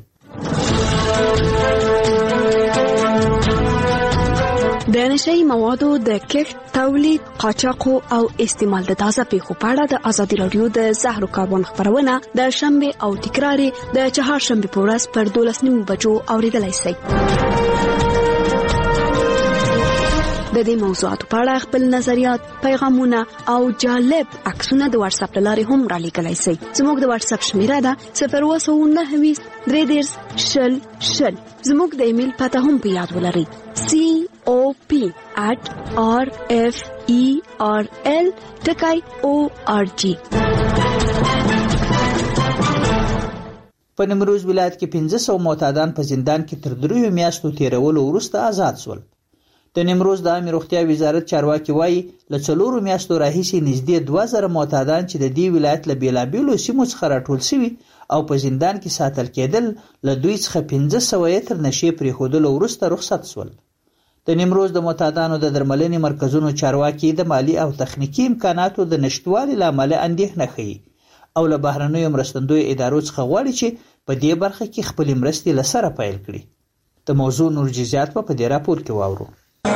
د نشئی موادو د کښت، تولید، قاچاق او استعمال د تازه پیښو په اړه د ازادي رادیو د زهرو کاربن خبرونه د شنبه او تکرار د چهارشنبه په ورځ پر دولس نیمو بجو اوریدلای شئ. د دې موضوعاتو په اړه خپل نظریات، پیغامونه او جالب عکسونه د واتس اپ لارې هم را لیږلی شئ. زموږ د واتس اپ شمیره ده صفر اووه سوه نهه ویشت درې دېرش شل شل. زموږ د ایمیل پته هم په یاد ولرئ سی او پی at r f e r l ټکی او ار جی. په نیمروز ولایت کې پنځه سوه معتادان په زندان کې تر دریو میاشتو تیرولو وروسته آزاد شول. د نیمروز د عامه روغتیا وزارت چارواکي وایي له څلورو میاشتو راهیسې نږدې دوه زره معتادان چې د دې ولایت له بېلابېلو سیمو څخه راټول شوي او په زندان کې ساتل کېدل له دوی څخه پنځه سوه یې تر نشې پرېښودلو وروسته رخصت شول. د نیمروز د معتادانو د درملنې مرکزونو چارواکي د مالی او تخنیکی امکاناتو د نشټوالي لامل اندېښنه ښيي او له بهرنیو مرستندویو ادارو څخه غواړي چې په دې برخه کې خپل مرستې له سره پیل کړي. د موضوع نور جزئیات په دې راپور کې واورو.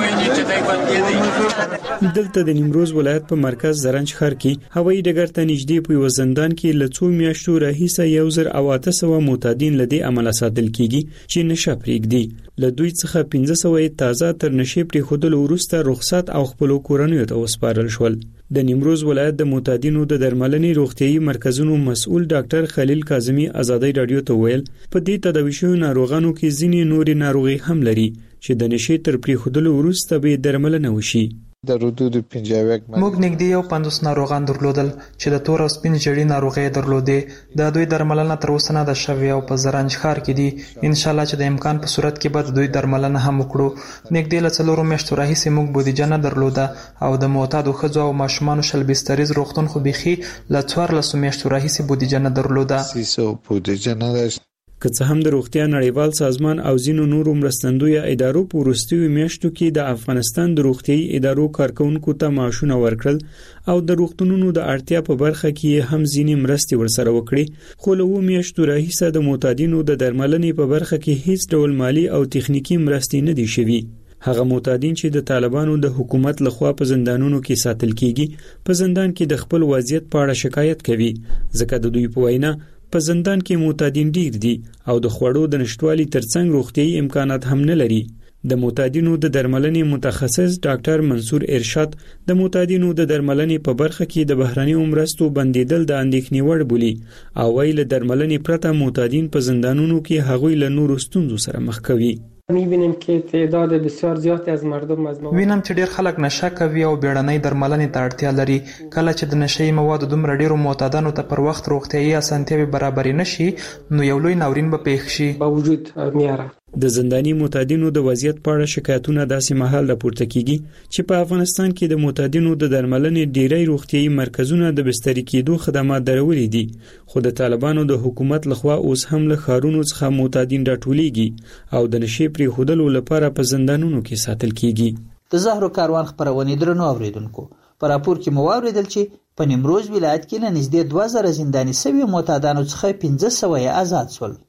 دلته د نیمروز ولایت په مرکز زرنج ښار کې هوایي ډګر ته نږدې په یو زندان کې له څو میاشتو راهیسه یو زر او اته سوه معتادین له دې امله ساتل کیږي چې نشه پرېږدي. له دوی څخه پنځه سوه یې تازه تر نشې پرېښودلو وروسته رخصت او خپلو کورنیو ته وسپارل شول. د نیمروز ولایت د معتادینو د درملنې روغتیايي مرکزونو مسؤل ډاکټر خلیل کاظمي ازادۍ رادیو ته ویل په دې تداوي شویو ناروغانو کې ځینې نورې ناروغۍ هم لري چې د نشې تر پرېښودلو وروسته به درملنه وشي. د حدود پنځه موږ نږدې یو پنځوس ناروغان درلودل چې د تور او سپین ژیړي ناروغۍ درلودې. د دوی درملنه تر اوسه نه ده شوې او په زرنج ښار کې دي. ان شاء الله چې د امکان په صورت کې به د دوی درملنه هم وکړو. نږدې له څلورو میاشتو راهیسې موږ بودیجه نه درلوده او د معتادو ښځو او ماشومانو شل بستریز روغتون خو بیخي له څوارلسو میاشتو راهیسې بودیجه نه درلوده. سیسو بودیجه نه ده. که څه هم د روغتیا نړیوال سازمان او ځینو نورو مرستندویه ادارو په وروستیو میاشتو کې د افغانستان د روغتیايي ادارو کارکونکو ته معاشونه ورکړل او د روغتونونو د اړتیا په برخه کې هم ځینې مرستې ورسره وکړي، خو له اووه میاشتو راهیسه د معتادینو د درملنې په برخه کې هیڅ ډول مالی او تخنیکی مرستې نه دي شوي. هغه معتادین چې د طالبانو د حکومت لخوا په زندانونو کې ساتل کیږي په زندان کې د خپل وضعیت په اړه شکایت کوي، ځکه د دوی په وینا په زندان کې معتادین ډیر دي او د خوړو د نشټوالي ترڅنګ روغتيایي امکانات هم نه لري. د معتادینو د درملنې متخصص ډاکټر منصور ارشاد د معتادینو د درملنې په برخه کې د بهرنیو مرستو بندیدل د اندېښنې وړ بولي او ویل درملنې پرته معتادین په زندانونو کې هغوی له نورو ستونزو سره مخ کوي. می‌بینیم که تعداد بسیار زیاتی از مردم از وینم چې ډیر خلک نشه کوي او بیړنۍ درملنې ته اړتیا لري. کله چې د نشهیي موادو دومره ډیرو معتادانو ته پر وخت روغتیايي اسانتیاوې برابرې نشي نو یو لوی ناورین به پیښ شي. با وجود میاره د زنداني معتادینو د وضعیت په اړه شکایتونه داسې مهال راپورته کیږي چې په افغانستان کې د معتادینو د درملنې ډیری روغتیايي مرکزونه د بستري کېدو خدمات درولې دي، خو د طالبانو د حکومت لخوا اوس هم له ښارونو څخه معتادین راټولیږي او د نشې پرېښودلو لپاره په زندانونو کې ساتل کیږي. د زهرو کاروان خپرونې درنو اوریدونکو په راپور کې مو واوریدل چې په نیمروز ولایت کې له نږدې دوه زره زنداني شویو معتادانو څخه پنځه سوه یې آزاد شول.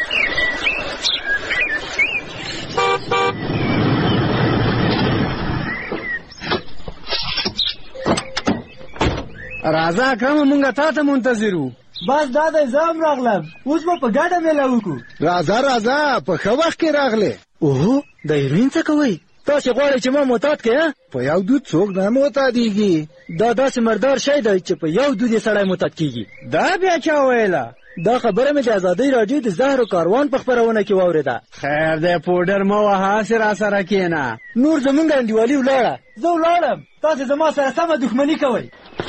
راځه کوم مونږه تا ته منتظر وو. بس دا د زام راغلم اوس به په ګډه میله وکړو. راځه راځه په ښه وخت کې راغلې. اوه د هیروین څه کوئ؟ تاسې غواړئ چې ما معتاد کړې؟ په یو دود څوک نه معتادېږي. دا داسې مردار شی دی چې په یو دود یې سړی معتاد کېږي. دا بیا چا ویله؟ دا خبره مې د ازادۍ راډیو د زهرو کاروان په خپرونه کې واورېده. خیر دی پوډر مه وهه هسې راسره کښېنه. نور زمونږ انډیوالي ولاړه. زه ولاړم تاسې زما سره سمه دښمني کوئ.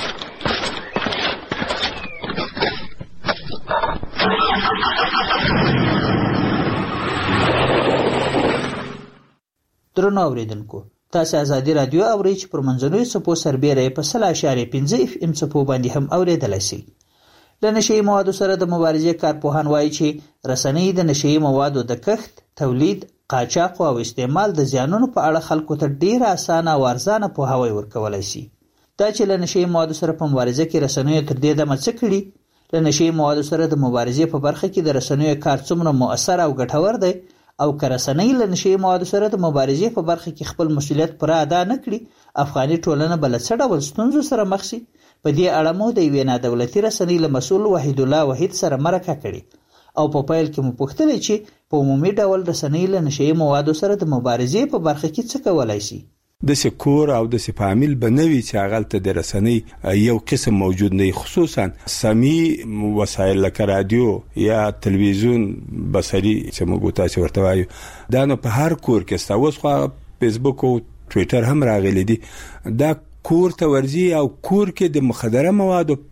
درنو اوریدونکو تاسو ازادي رادیو اورئ چې پر منځنوي څپو سربېره په سل اشاریه پنځه اف ام څپو باندې هم اوریدلای شئ. له نشهیي موادو سره د مبارزې کارپوهان وایي چې رسنۍ د نشهیي موادو د کښت، تولید، قاچاق او استعمال د زیانونو په اړه خلکو ته ډیر اسانه او ارزانه پوهاوی ورکولای شي. دا چې له نشهیي موادو سره په مبارزه کې رسنۍ تر دې دمه څه کړي؟ له نشهیي موادو سره د مبارزې په برخه کې د رسنیو کار څومره مؤثر او ګټور دی او که رسنۍ له نشهیي موادو سره د مبارزې په برخه کې خپل مسؤلیت پوره ادا نه کړي، افغاني ټولنه به له څه ډول ستونزو سره مخ شي؟ په دې اړه مو د یوې نادولتي رسنۍ له مسؤل وحید الله وحید سره مرکه کړې او په پیل کې مو پوښتلې چې په عمومي ډول رسنۍ له نشهیي موادو سره د مبارزې په برخه کې څه کولای شي؟ داسې کور او داسې فامیل به نه وي چې هغلته د رسنۍ یو قسم موجود نه وي، خصوصا سمي وسایل لکه رادیو یا تلویزیون بصري چې موږ تاسو ورته وایو دا نو په هر کور کې ستا. اوس خو فیسبوک او ټویټر هم راغلي دي. دا کور ته ورځي او کور کې د مخدره موادو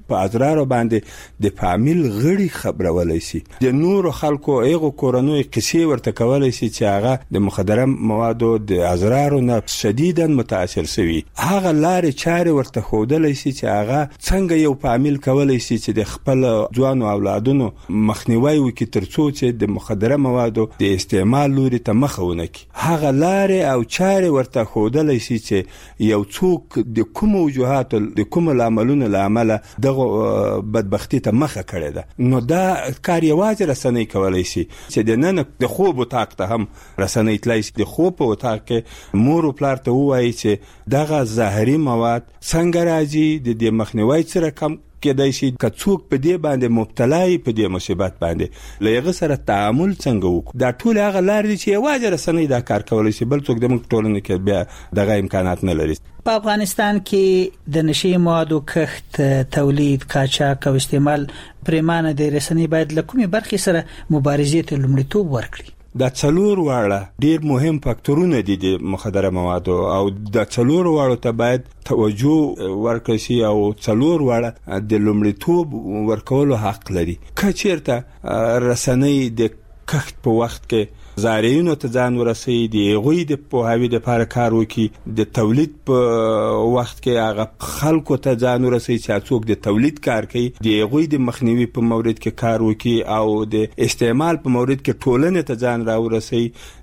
په ازرارو باندې د فامیل غړي خبرولای شي، د نور خلکو ایغو کورنوي قصې ورته کولای شي چې هغه د مخدره موادو د ازرارو نه شدیداً متاثر شوی. هغه لارې چارې ورته ښودلی شي چې هغه څنګه یو فامیل کولای شي چې د خپل ځوانو اولادونو مخنیوی وکړي تر څو چې د مخدره موادو د استعمال لوري ته مخه ونه کړي. هغه لارې او چارې ورته ښودلی شي چې یو څوک د کومو وجوهاتو د کومو لاملونو له امله دغه بدبختي ته مخه کړې ده. نو دا کار یوازې رسنۍ کولی شي چې د نن د خوب اتاق ته هم رسنۍ تللی شي، د خوب په اتاق کې مور او پلار ته ووایي چې دغه زهري مواد څنګه راځي، د دې مخنیوی سره کم کېدای شي، که څوک په دې باندې مبتلا وي په دې مصیبت باندې له هغه سره تعامل څنګه وکړو. دا ټول هغه لارې دي چې یوازې رسنۍ دا کار کولی شي، بل څوک زموږ ټولنه کې بیا دغه امکانات نه لري. په افغانستان کې د نشي موادو کښت، تولید، قاچاق او استعمال پرېمانه د رسنۍ باید له کومې برخې سره مبارزې ته لومړیتوب ورکړي. دا څلور واړه ډیر مهم فاکتورونه دي د مخدره موادو او دا څلور واړو ته باید توجه ورکړي شي او څلور واړه د لومړیتوب ورکولو حق لري. که چیرته رسنۍ د کښت په وخت کې زارعینو ته ځان ورسوي، د هغوی د پوهاوي دپاره کار وکړي، د تولید په وخت کې هغه خلکو ته ځان ورسوي چې څوک د تولید کار کوي، د هغوی د مخنیوي په مورد کې کار وکړي او د استعمال په مورد کې ټولنې ته ځان راورسوي،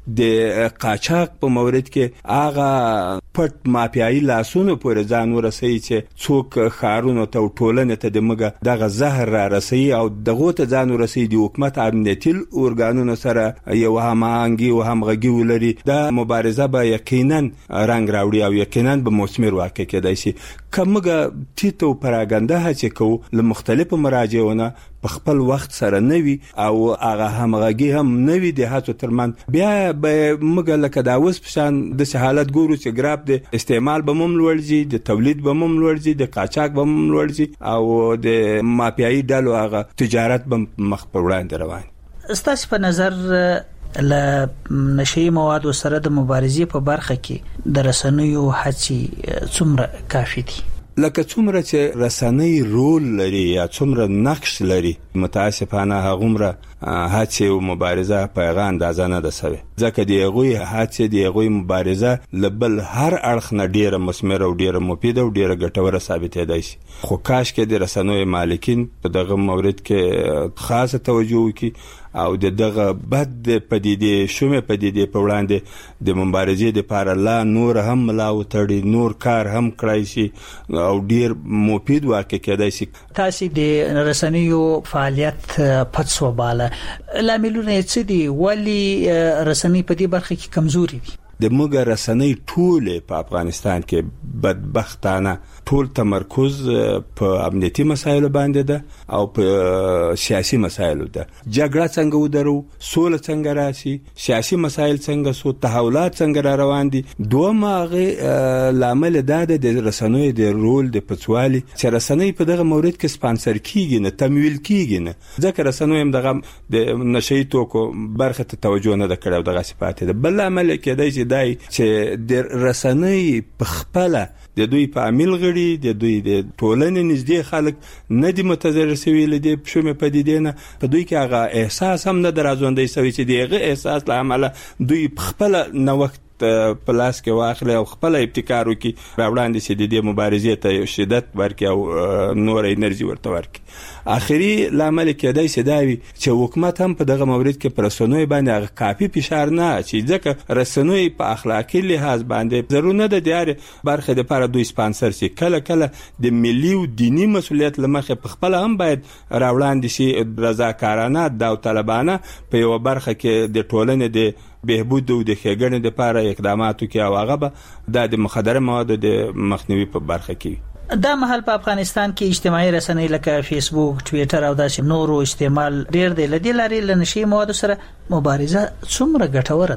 د قاچاق په مورد کې هغه پټ مافیایي لاسونو پورې ځان ورسوي چې څوک ښارونو ته او ټولنې ته د مګه دغه زهر را رسوي او دغو ته ځان ورسوي د حکومت امنیتي ارګانونو سره یو هماهنګي او همغږي ولري. دا مبارزه به یقینا رنګ راوړي او یقینا به مثمر واقع کېدای شي. که موږ ټیټ او پراګنده هڅې کوو له مختلفو مراجعونه په خپل وخت سره نوي او هغه همغږي هم نوي د هڅو ترمن، بیا به موږ لکه دا اوس په شان داسې حالت ګورو چې ګراف د استعمال به هم لوړ ځي، د تولید به هم لوړ ځي، د قاچاق به هم لوړ ځي او د مافیایي ډلو هغه تجارت به مخ په وړاندې روان. ستاسو په نظر له نشي موادو سره د مبارزې په برخه کې د رسنیو هڅې څومره کافي دي؟ لکه څومره چې رسنۍ رول لري یا څومره نقش لري، متاسفانه هغومره هڅې او مبارزه په هغه اندازه نه ده سوې، ځکه د هغوی هڅې د هغوی مبارزه له بل هر اړخ نه ډیره مثمره او ډیره مفیده او ډیره ګټوره ثابتېدای شي. خو کاش کې د رسنیو مالکین په دغه مورد کې خاصه توجه وکړي او د دغه بد پدیدې شومې پدیدې په وړاندې د مبارزې لپاره لا نور هم ملا وتړي، نور کار هم کړای شي او ډیر مفید واقع کېدای شي. تاسو د رسنیو فعالیت پڅ وباله لاملونه څه دي؟ ولی رسنۍ په دې برخه کې کمزوري دي؟ د موږ رسنۍ ټول په افغانستان کې بدبختانه ټول تمرکز په امنیتي مسایلو باندې ده او په سیاسي مسایلو ده. جګړه څنګه ودرو، سوله څنګه راشي، سیاسي مسایل څنګه سو، تحولات څنګه را روان دي. دوه هغه لامل ده د رسنیو د رول د پڅوالي چې رسنۍ په دغه مورد کې سپانسر کیږي نه تمویل کیږي نه، ځکه رسنیو هم دغه د نشي توکو برخه ته توجه نه کړو. دغه صفات ده. بل عمل کېدای شي دای چې د رسنۍ په خپل د دوی په عامل غړي، د دوی د ټولنې نږدې خلک نه دي متضرر شوي له دې شومې پدیدې نه، په دوی کې هغه احساس هم نه درازوندی شوی چې دغه احساس له امله دوی په خپل نوښت په لاس کې واخلي او خپل ابتکار وکړي، راوړاندې شي د دې مبارزې ته یو شدت ورکړي او نور انرژي ورته ورکړي. آخري لامل کېدای شي دا وي چې حکومت هم په دغه مورد کې پر رسنیو باندې هغه کافي فشار نه اچوي، ځکه رسنیو په اخلاقي لحاظ باندې ضرور نه ده د هرې برخې دپاره دوی سپانسر شي. کله کله د ملي او دیني مسؤلیت له مخې په خپله هم باید راوړاندې شي رضاکارانه داوطلبانه په یوه برخه کې د ټولنې د بهبود او د ښېګڼې دپاره اقدامات وکړي او هغه به دا د مخدره موادو د مخنیوي په برخه کې وي. دا مهال په افغانستان کې اجتماعي رسنۍ لکه فیسبوک، ټویټر او داسې نورو استعمال ډیر دی. له دې لارې له نشي موادو سره مبارزه څومره ګټوره ده؟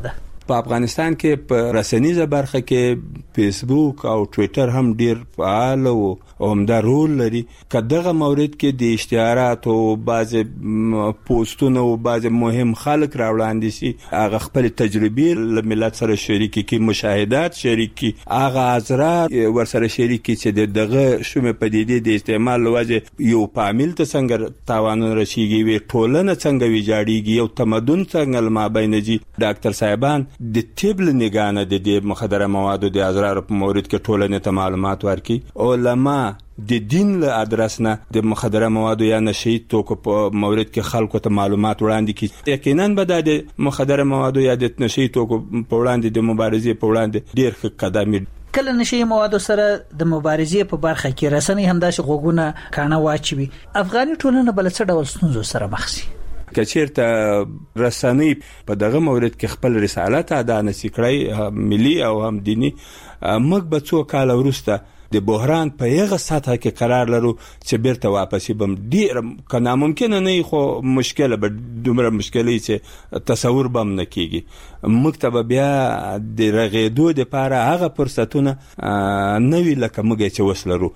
په افغانستان کې په رسنیزه برخه کې فیسبوک او ټوئیټر هم ډیر فعال او همدا رول لري. که دغه مورد کې د اشتهارات او بعض پوسټونه او بعض مهم خلک راوړاندې شي، هغه خپل تجربې له ملت سره شریک کی، مشاهدات شریک کی، هغه اثرات ورسره شریک کی چې دغه شومه پدیدې د استعمال لوجه یو فامیل ته څنګه تاوان رسیږي، وی ټولنه څنګه ویجاړیږي، یو تمدن څنګه مابین جی. ډاکټر صاحبان د طب لنګانه د دې مخدره موادو د اضرار په مورد کې ټولنه ته معلومات ورکړي. علما د دین له ادرس نه د مخدره موادو یا نشي توکو په مورد کې خلکو ته معلومات وړاندې کړي. یقینا به د مخدره موادو یا د نشي توکو په وړاندې د مبارزې په وړاندې ډیر ښه قدم. کله نشي موادو سره د مبارزې په برخه کې رسنۍ همداسې غوګونه کانه واچوي، افغاني ټولنه بل څه ډول ستونزو سره مخ شي؟ کچیرته رسنۍ په دغه مورد کې خپل رسالت ادا نشي کړی، ملي او هم دینی، موږ به څو کال وروسته د بحران په یغه سطح کې قرار لرو چې بیرته واپسی بم ډیر کنه ممکن نه، خو مشکل به دومره مشکلې چې تصور بم نه کیږي. مکتب بیا د رغېدو د لپاره هغه فرصتونه نوی لکه موږ چې وسلرو.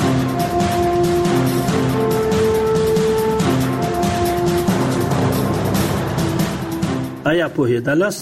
آیا په هدالاس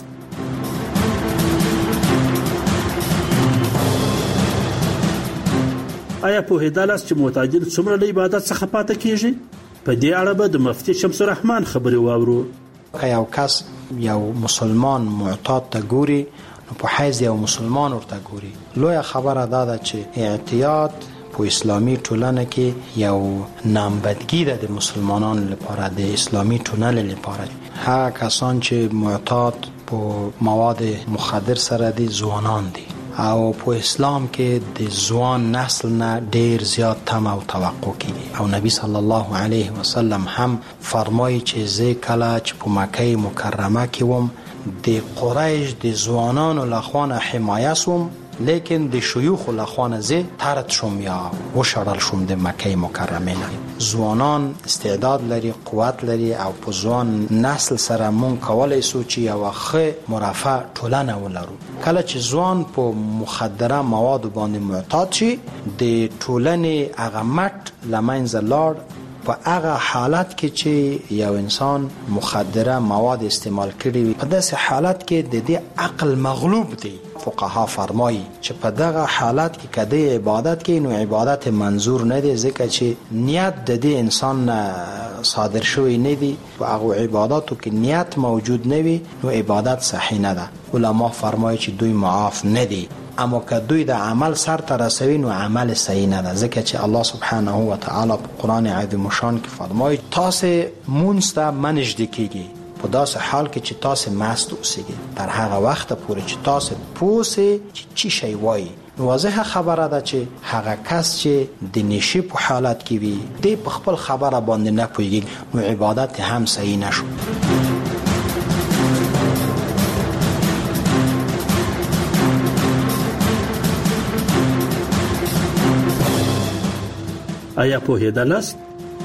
آیا په هدالاس چې معتادین څومره له عبادت څخه پاتې کیږي؟ په دې اړه به د مفتي شمس الرحمن خبري واورو. که یو کس یو مسلمان معتاد ته ګوري نو په حیث یو مسلمان ورته ګوري. لویه خبره دا ده چې اعتیاد په اسلامي ټولنه کې یو نامبدګي ده د مسلمانانو لپاره، د اسلامي ټولنې لپاره. هغه کسان چې معتاد په مواد مخدر سره دي ځوانان دي، او په اسلام کې د ځوان نسل نه ډیر زیات تم او توقع کیږي. او نبی صلی الله علیه وسلم هم فرمایي چې زه کله چې په مکه مکرمه کې وم د قریش د ځوانانو لخوا حمایه سوم، لیکن د شيوخ لخوا زه طرد شوم یا وشړل شوم د مکه مکرمه نه. ځوانان استعداد لري، قوت لري، او په ځوان نسل سره مونږ کولای شو چې یو ښه مرفه ټولنه ولرو. کله چې ځوان په مخدره مواد باندې معتاد شي، د ټولنې هغه مټ لمنځه لاړ. په هغه حالت کې چې یو انسان مخدره مواد استعمال کړي وي، په داسې حالت کې د دې عقل مغلوب دی. فقها فرمایي چې په دغه حالت کې کدی عبادت کې نو عبادت منظور نه دی، ځکه چې نیت د دې انسان صادر شوی نه دی. په هغه عبادتو کې نیت موجود نه وي نو عبادت صحیح نه ده. علما فرمایي چې دوی معاف نه دي، اما که دوی د عمل سر ته رسوي نو عمل صحیح نه ده، ځکه چې الله سبحانه و تعالی په قرآن عظیم شان کې فرمایي تاسو مونږ ته منځ کیږي په داسې حال کې چې تاسو مست اوسئ، تر هغه وخت پورې چې تاسو پوسئ چې چی شی وایي. نو واضحه خبره ده چې هغه کس چې د نشي په حالت کې وي د په خپل خبره باندې نه پوهیږي نو عبادت هم صحیح نشو. آیا په هدالاس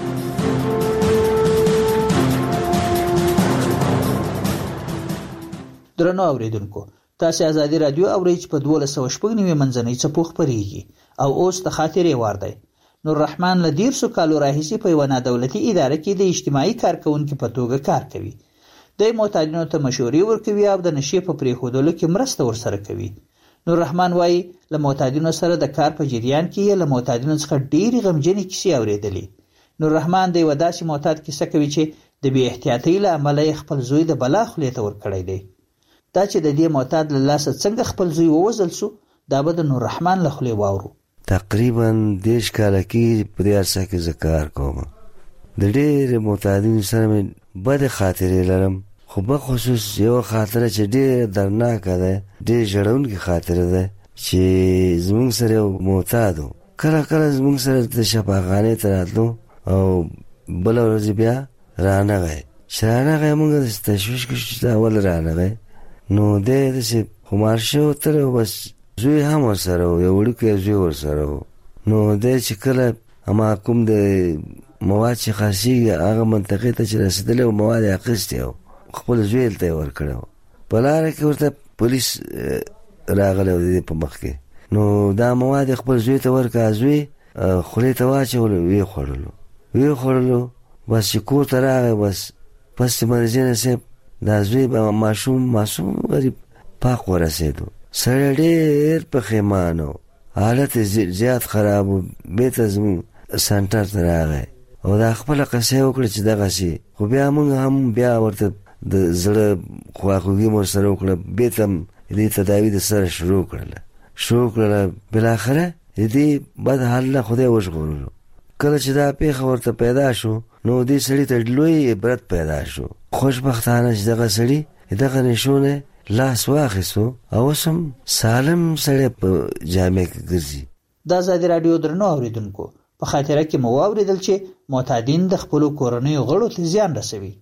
درنو اوریدونکو، تاسو ازادي رادیو اورئ چې په دوه سوه شپږ نیمه منځنۍ څپو خپرېږي او اوس د خاطرې وار دی. نور رحمان له دیرسو کالو راهیسې په یوه نادولتي اداره کې د اجتماعي کارکونکي په توګه کار کوي. دی معتادینو ته مشورې ورکوي او د نشې په پرېښودلو کې مرسته ورسره کوي. نور رحمان وایي له معتادینو سره د کار په جریان کې یې له معتادینو څخه ډېرې غمجنې کیسې اورېدلې. نور رحمان د یوه داسې معتاد کیسه کوي چې د بې احتیاطۍ له امله یې خپل زوی د بلا خولې ته ورکړی دی. دا چې د دې معتاد له لاسه څنګه خپل زوی ووژل سو، دا به د نور رحمان له خولې واورو. تقریبا دېرش کاله کې په دې عرصه کې زه کار کوم. د ډېرې معتادینو سره مې بدې خاطرې لرم، خو بخصوص یو خاطره چې ډېره دردناکه ده، ډېر ژړونکې خاطره ده چې زموږ سره یو معتاد و. کله کله زموږ سره د شفاخانې ته راتلو او بله ورځ بیا رانغی. چې رانغی موږ داسې تشویش کړو چې دا ولې رانغی، نو دی داسې خمار شوی تللی و، بس زوی هم ورسره و، یو وړوکی زوی ورسره و. نو دی چې کله اما کوم د مواد چې خاصېږي هغه منطقې ته چې رسېدلی و مواد یې اخیستی و، خپل زوی هلته یې ورکړی و. په لاره کې ورته پولیس راغله د په مخ کې. نو دا مواد خپل زوی ته ورکا، زوی خولې ته واچول، وی خوړلو وی خوړلو بس چې کور ته راغی، بس پس چې مرجانه صاحب دا زوی به معصوم معصوم غریب پاک ورسېدو. سړی ډېر پښیمان و، حالت زیات خراب و. بېرته زموږ سنټر ته راغی او دا خپله قصه یې وکړه چې دغسې. خو بیا موږ هم بیا ورته د زړه خواخوږي مو سره وکړه، بېرته هم دې تداوي د سره شروع کړله شروع کړله بالاخره د دې بد حال نه خدای وژغورلو. کله چې دا پیښه ورته پیدا شو نو دې سړي ته لوی عبرت پیدا شو. خوشبختانه چې دغه سړي دغه نشونه لاس واخیستو او اوس هم سالم سړی په جامع کې ګرځي. د ازادي راډیو درنو اورېدونکو، په خاطره کې مو واورېدل چې معتادین د خپلو کورنیو غړو ته زیان رسوي.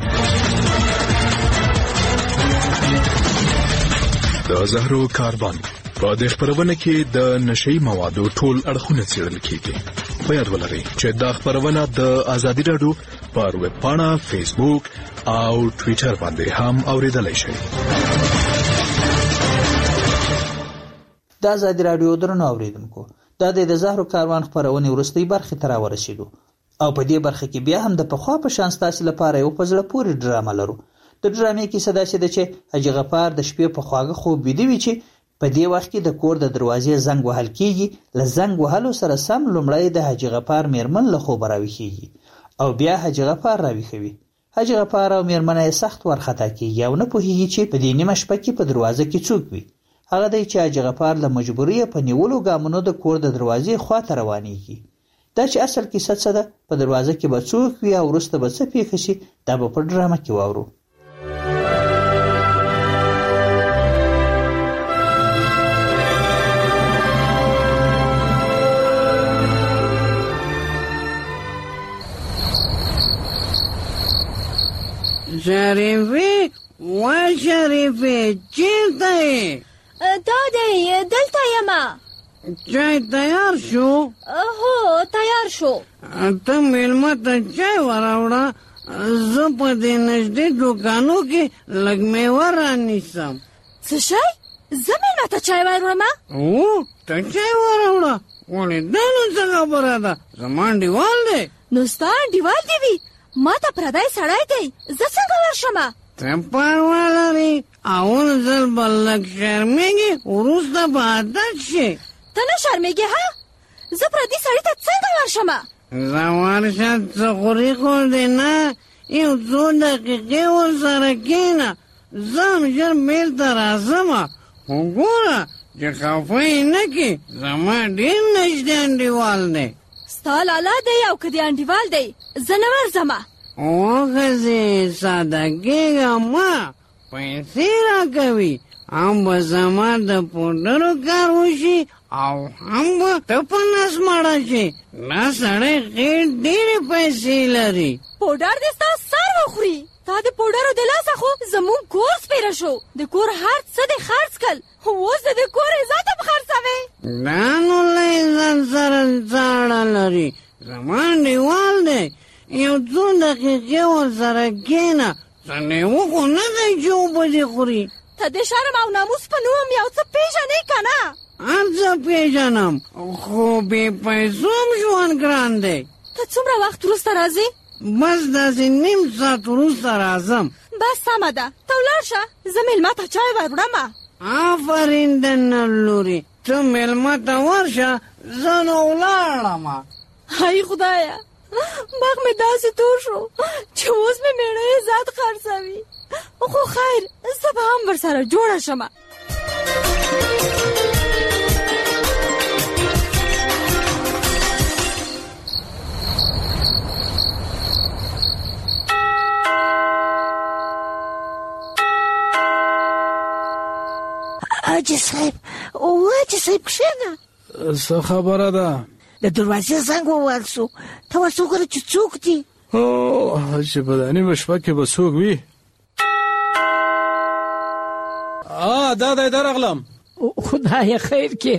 د زهرو کاروان په دې خبرونه کې د نشئی موادو ټول اړخونه څېړل کیږي. په یاد ولرئ چې دا خبرونه د ازادي راډیو پر ویب پاڼه، فیسبوک او ټویټر باندې هم اوریدلای شئ. د ازادي راډیو درنو اوریدونکو، دا د زهرو کاروان خبرونه ورستۍ برخه ته راورسېدو او په دې برخه کې بیا هم د پخوا په شان ستاسو لپاره یو په زړه پورې ډرامه لرو. د ډرامې کیسه داسې ده چې حاجي غفار د شپې په خواږه خوب ویده وي چې په دې وخت کې د کور د دروازې زنګ وهل کېږي. له زنګ وهلو سره سم لومړی د حاجي غفار میرمن له خوبه راویښېږي او بیا حاجي غفار راویښوي. حاجي غفار او میرمنه یې سخت وارخطا کېږي او نه پوهېږي چې په دې نیمه شپه کې په دروازه کې څوک وي. هغه دی چې حاجي غفار له مجبورۍ په نیولو ګامونو د کور د دروازې خواته روانېږي. دا چې اصل کیسه څه ده، په دروازه کې به څوک وي او وروسته به څه پېښه شي، دا به په ډرامه کې واورو. شریفی و شریفی چیرته ای؟ دا دی دلته یمه. چای تیار شو؟ هو تیار شو. ته میلمه ته چای وراوړه، زه په دې نږدې دوکانو کې لږ میوه رانیسم. څه شی؟ زه میلمه ته چای وراوړم؟ هو ته چای وراوړه. ولې دا نو څه خبره ده؟ زما انډیوال دی. نو ستا انډیوال دی وي؟ ما ته پردی سړی دی، زه څنګه ورشم؟ ته پروا لرې، اول ځل به لږ شرمېږې، وروسته به عادت شي. ته نه شرمېږې ها؟ زه پردي سړي ته څنګه ورشم؟ زه ورشه، څه خورې خو دې نه، یو څو دقیقې ورسره کښېنه، زه هم ژر میل ته راځم. خو ګوره چې خفه یې نه کړې، زما ډېر نږدې انډیوال دی. ستا لالا دی او که دې انډیوال دی، زه نه ورځم. وښځې ساده کېږه مه، پیسې راکوي، هم به زما د پوډرو کار وشي او هم به ته په نس مړه شي. دا سړی خیر ډېرې پیسې لري. پوډر دې ستا سر وخوري. تا د پوډرو د لاسه خو زموږ کور سپېره شو. د کور هر څه دې خرڅ کړل، اوس د دې کور عزت هم خرڅوې. دا نو له عزت سره څه اړه لري؟ زما انډیوال دی، یو څو دقیقې ورسره کښېنه، څه لیوه خو نه دی چې اوبه دې خوري. ته د شرم او ناموس په نوم یو څه پېژنې که نه؟ هر څه پېژنم، خو بې پیسو هم ژوند ګران دی. ته څومره وخت وروسته راځې؟ بس داسې نیم ساعت وروسته راځم. بس سمه ده، ته ولاړ شه، زه مېلمه ته چای وروړم. آفرین د نر لورې، ته مېلمه ته ورشه، زه نو ولاړم. هی خدایه، مخ مې داسې تور شو چې اوس مې مېړه عزت خرڅوي. خو خیر، زه به هم ورسره جوړه شم. حاجي صاحب، او حاجي صاحب کښېنه. څه خبره ده؟ د دروازې زنګ ووهل شو، ته ورته وګوره چې څوک دي. او چې په دا نیمه شپه کې به څوک وي؟ آ دا دی درغلم. خدای خیر کې.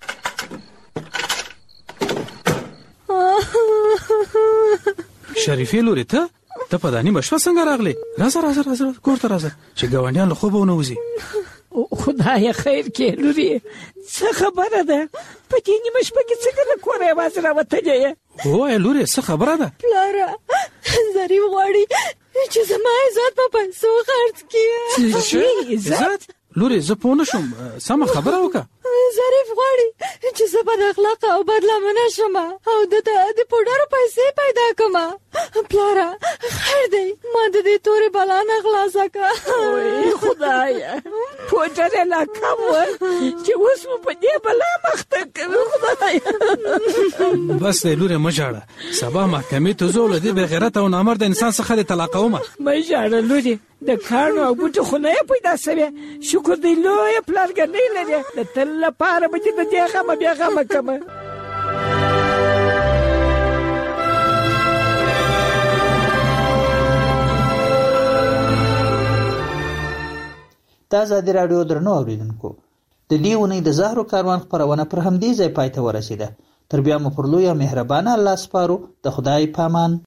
شریفې لورې، ته ته په دا نیمه شپه څنګه راغلې؟ راځه راځه راځه کور ته راځه چې ګاونډیان له خوبه ونه وځي. خدای خیر کې لوري څه خبره ده په دې نیمه شپه کې څنګه له کوره आवाज راوتلې وای لوري څه خبره ده پلاره ظریف غواړي چې زما عزت په پیسو خرڅ کړي څه عزت لوري زه پوه نشم سمه خبره وکړه ظریف غواړي چې زه بد اخلاق او بدلمنه شم او د د پوډرو پیسې پیدا کړم پلاره خیر دی ما د دې تورې بلا نه خلاصه کړه خدایا پوډر لا کوم چې اوس په دې بلا مخته کوي خدایا بس لوري مجاړه سبا محکمې ته زول دي بغیرت او نامرد انسان څخه د طلاق ومه مجاړه لوري د کانو او بوټو خونه پیدا سوي شکر دی لوی پلانګنې لري د تل لپاره به د دې غمه بیا غمه کوم د ازادي راډیو درنو اوریدونکو د دې ونې د زهرو کاروان خپرونه پر همدې ځای پای ته ورسیده تر بیا مو پر لوی مهربانه الله سپارو د خدای پامان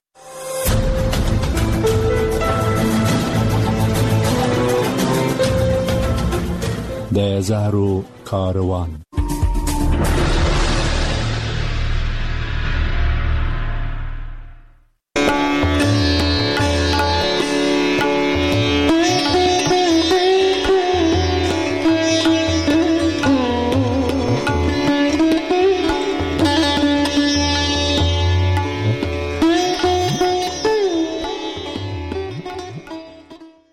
د زهرو کاروان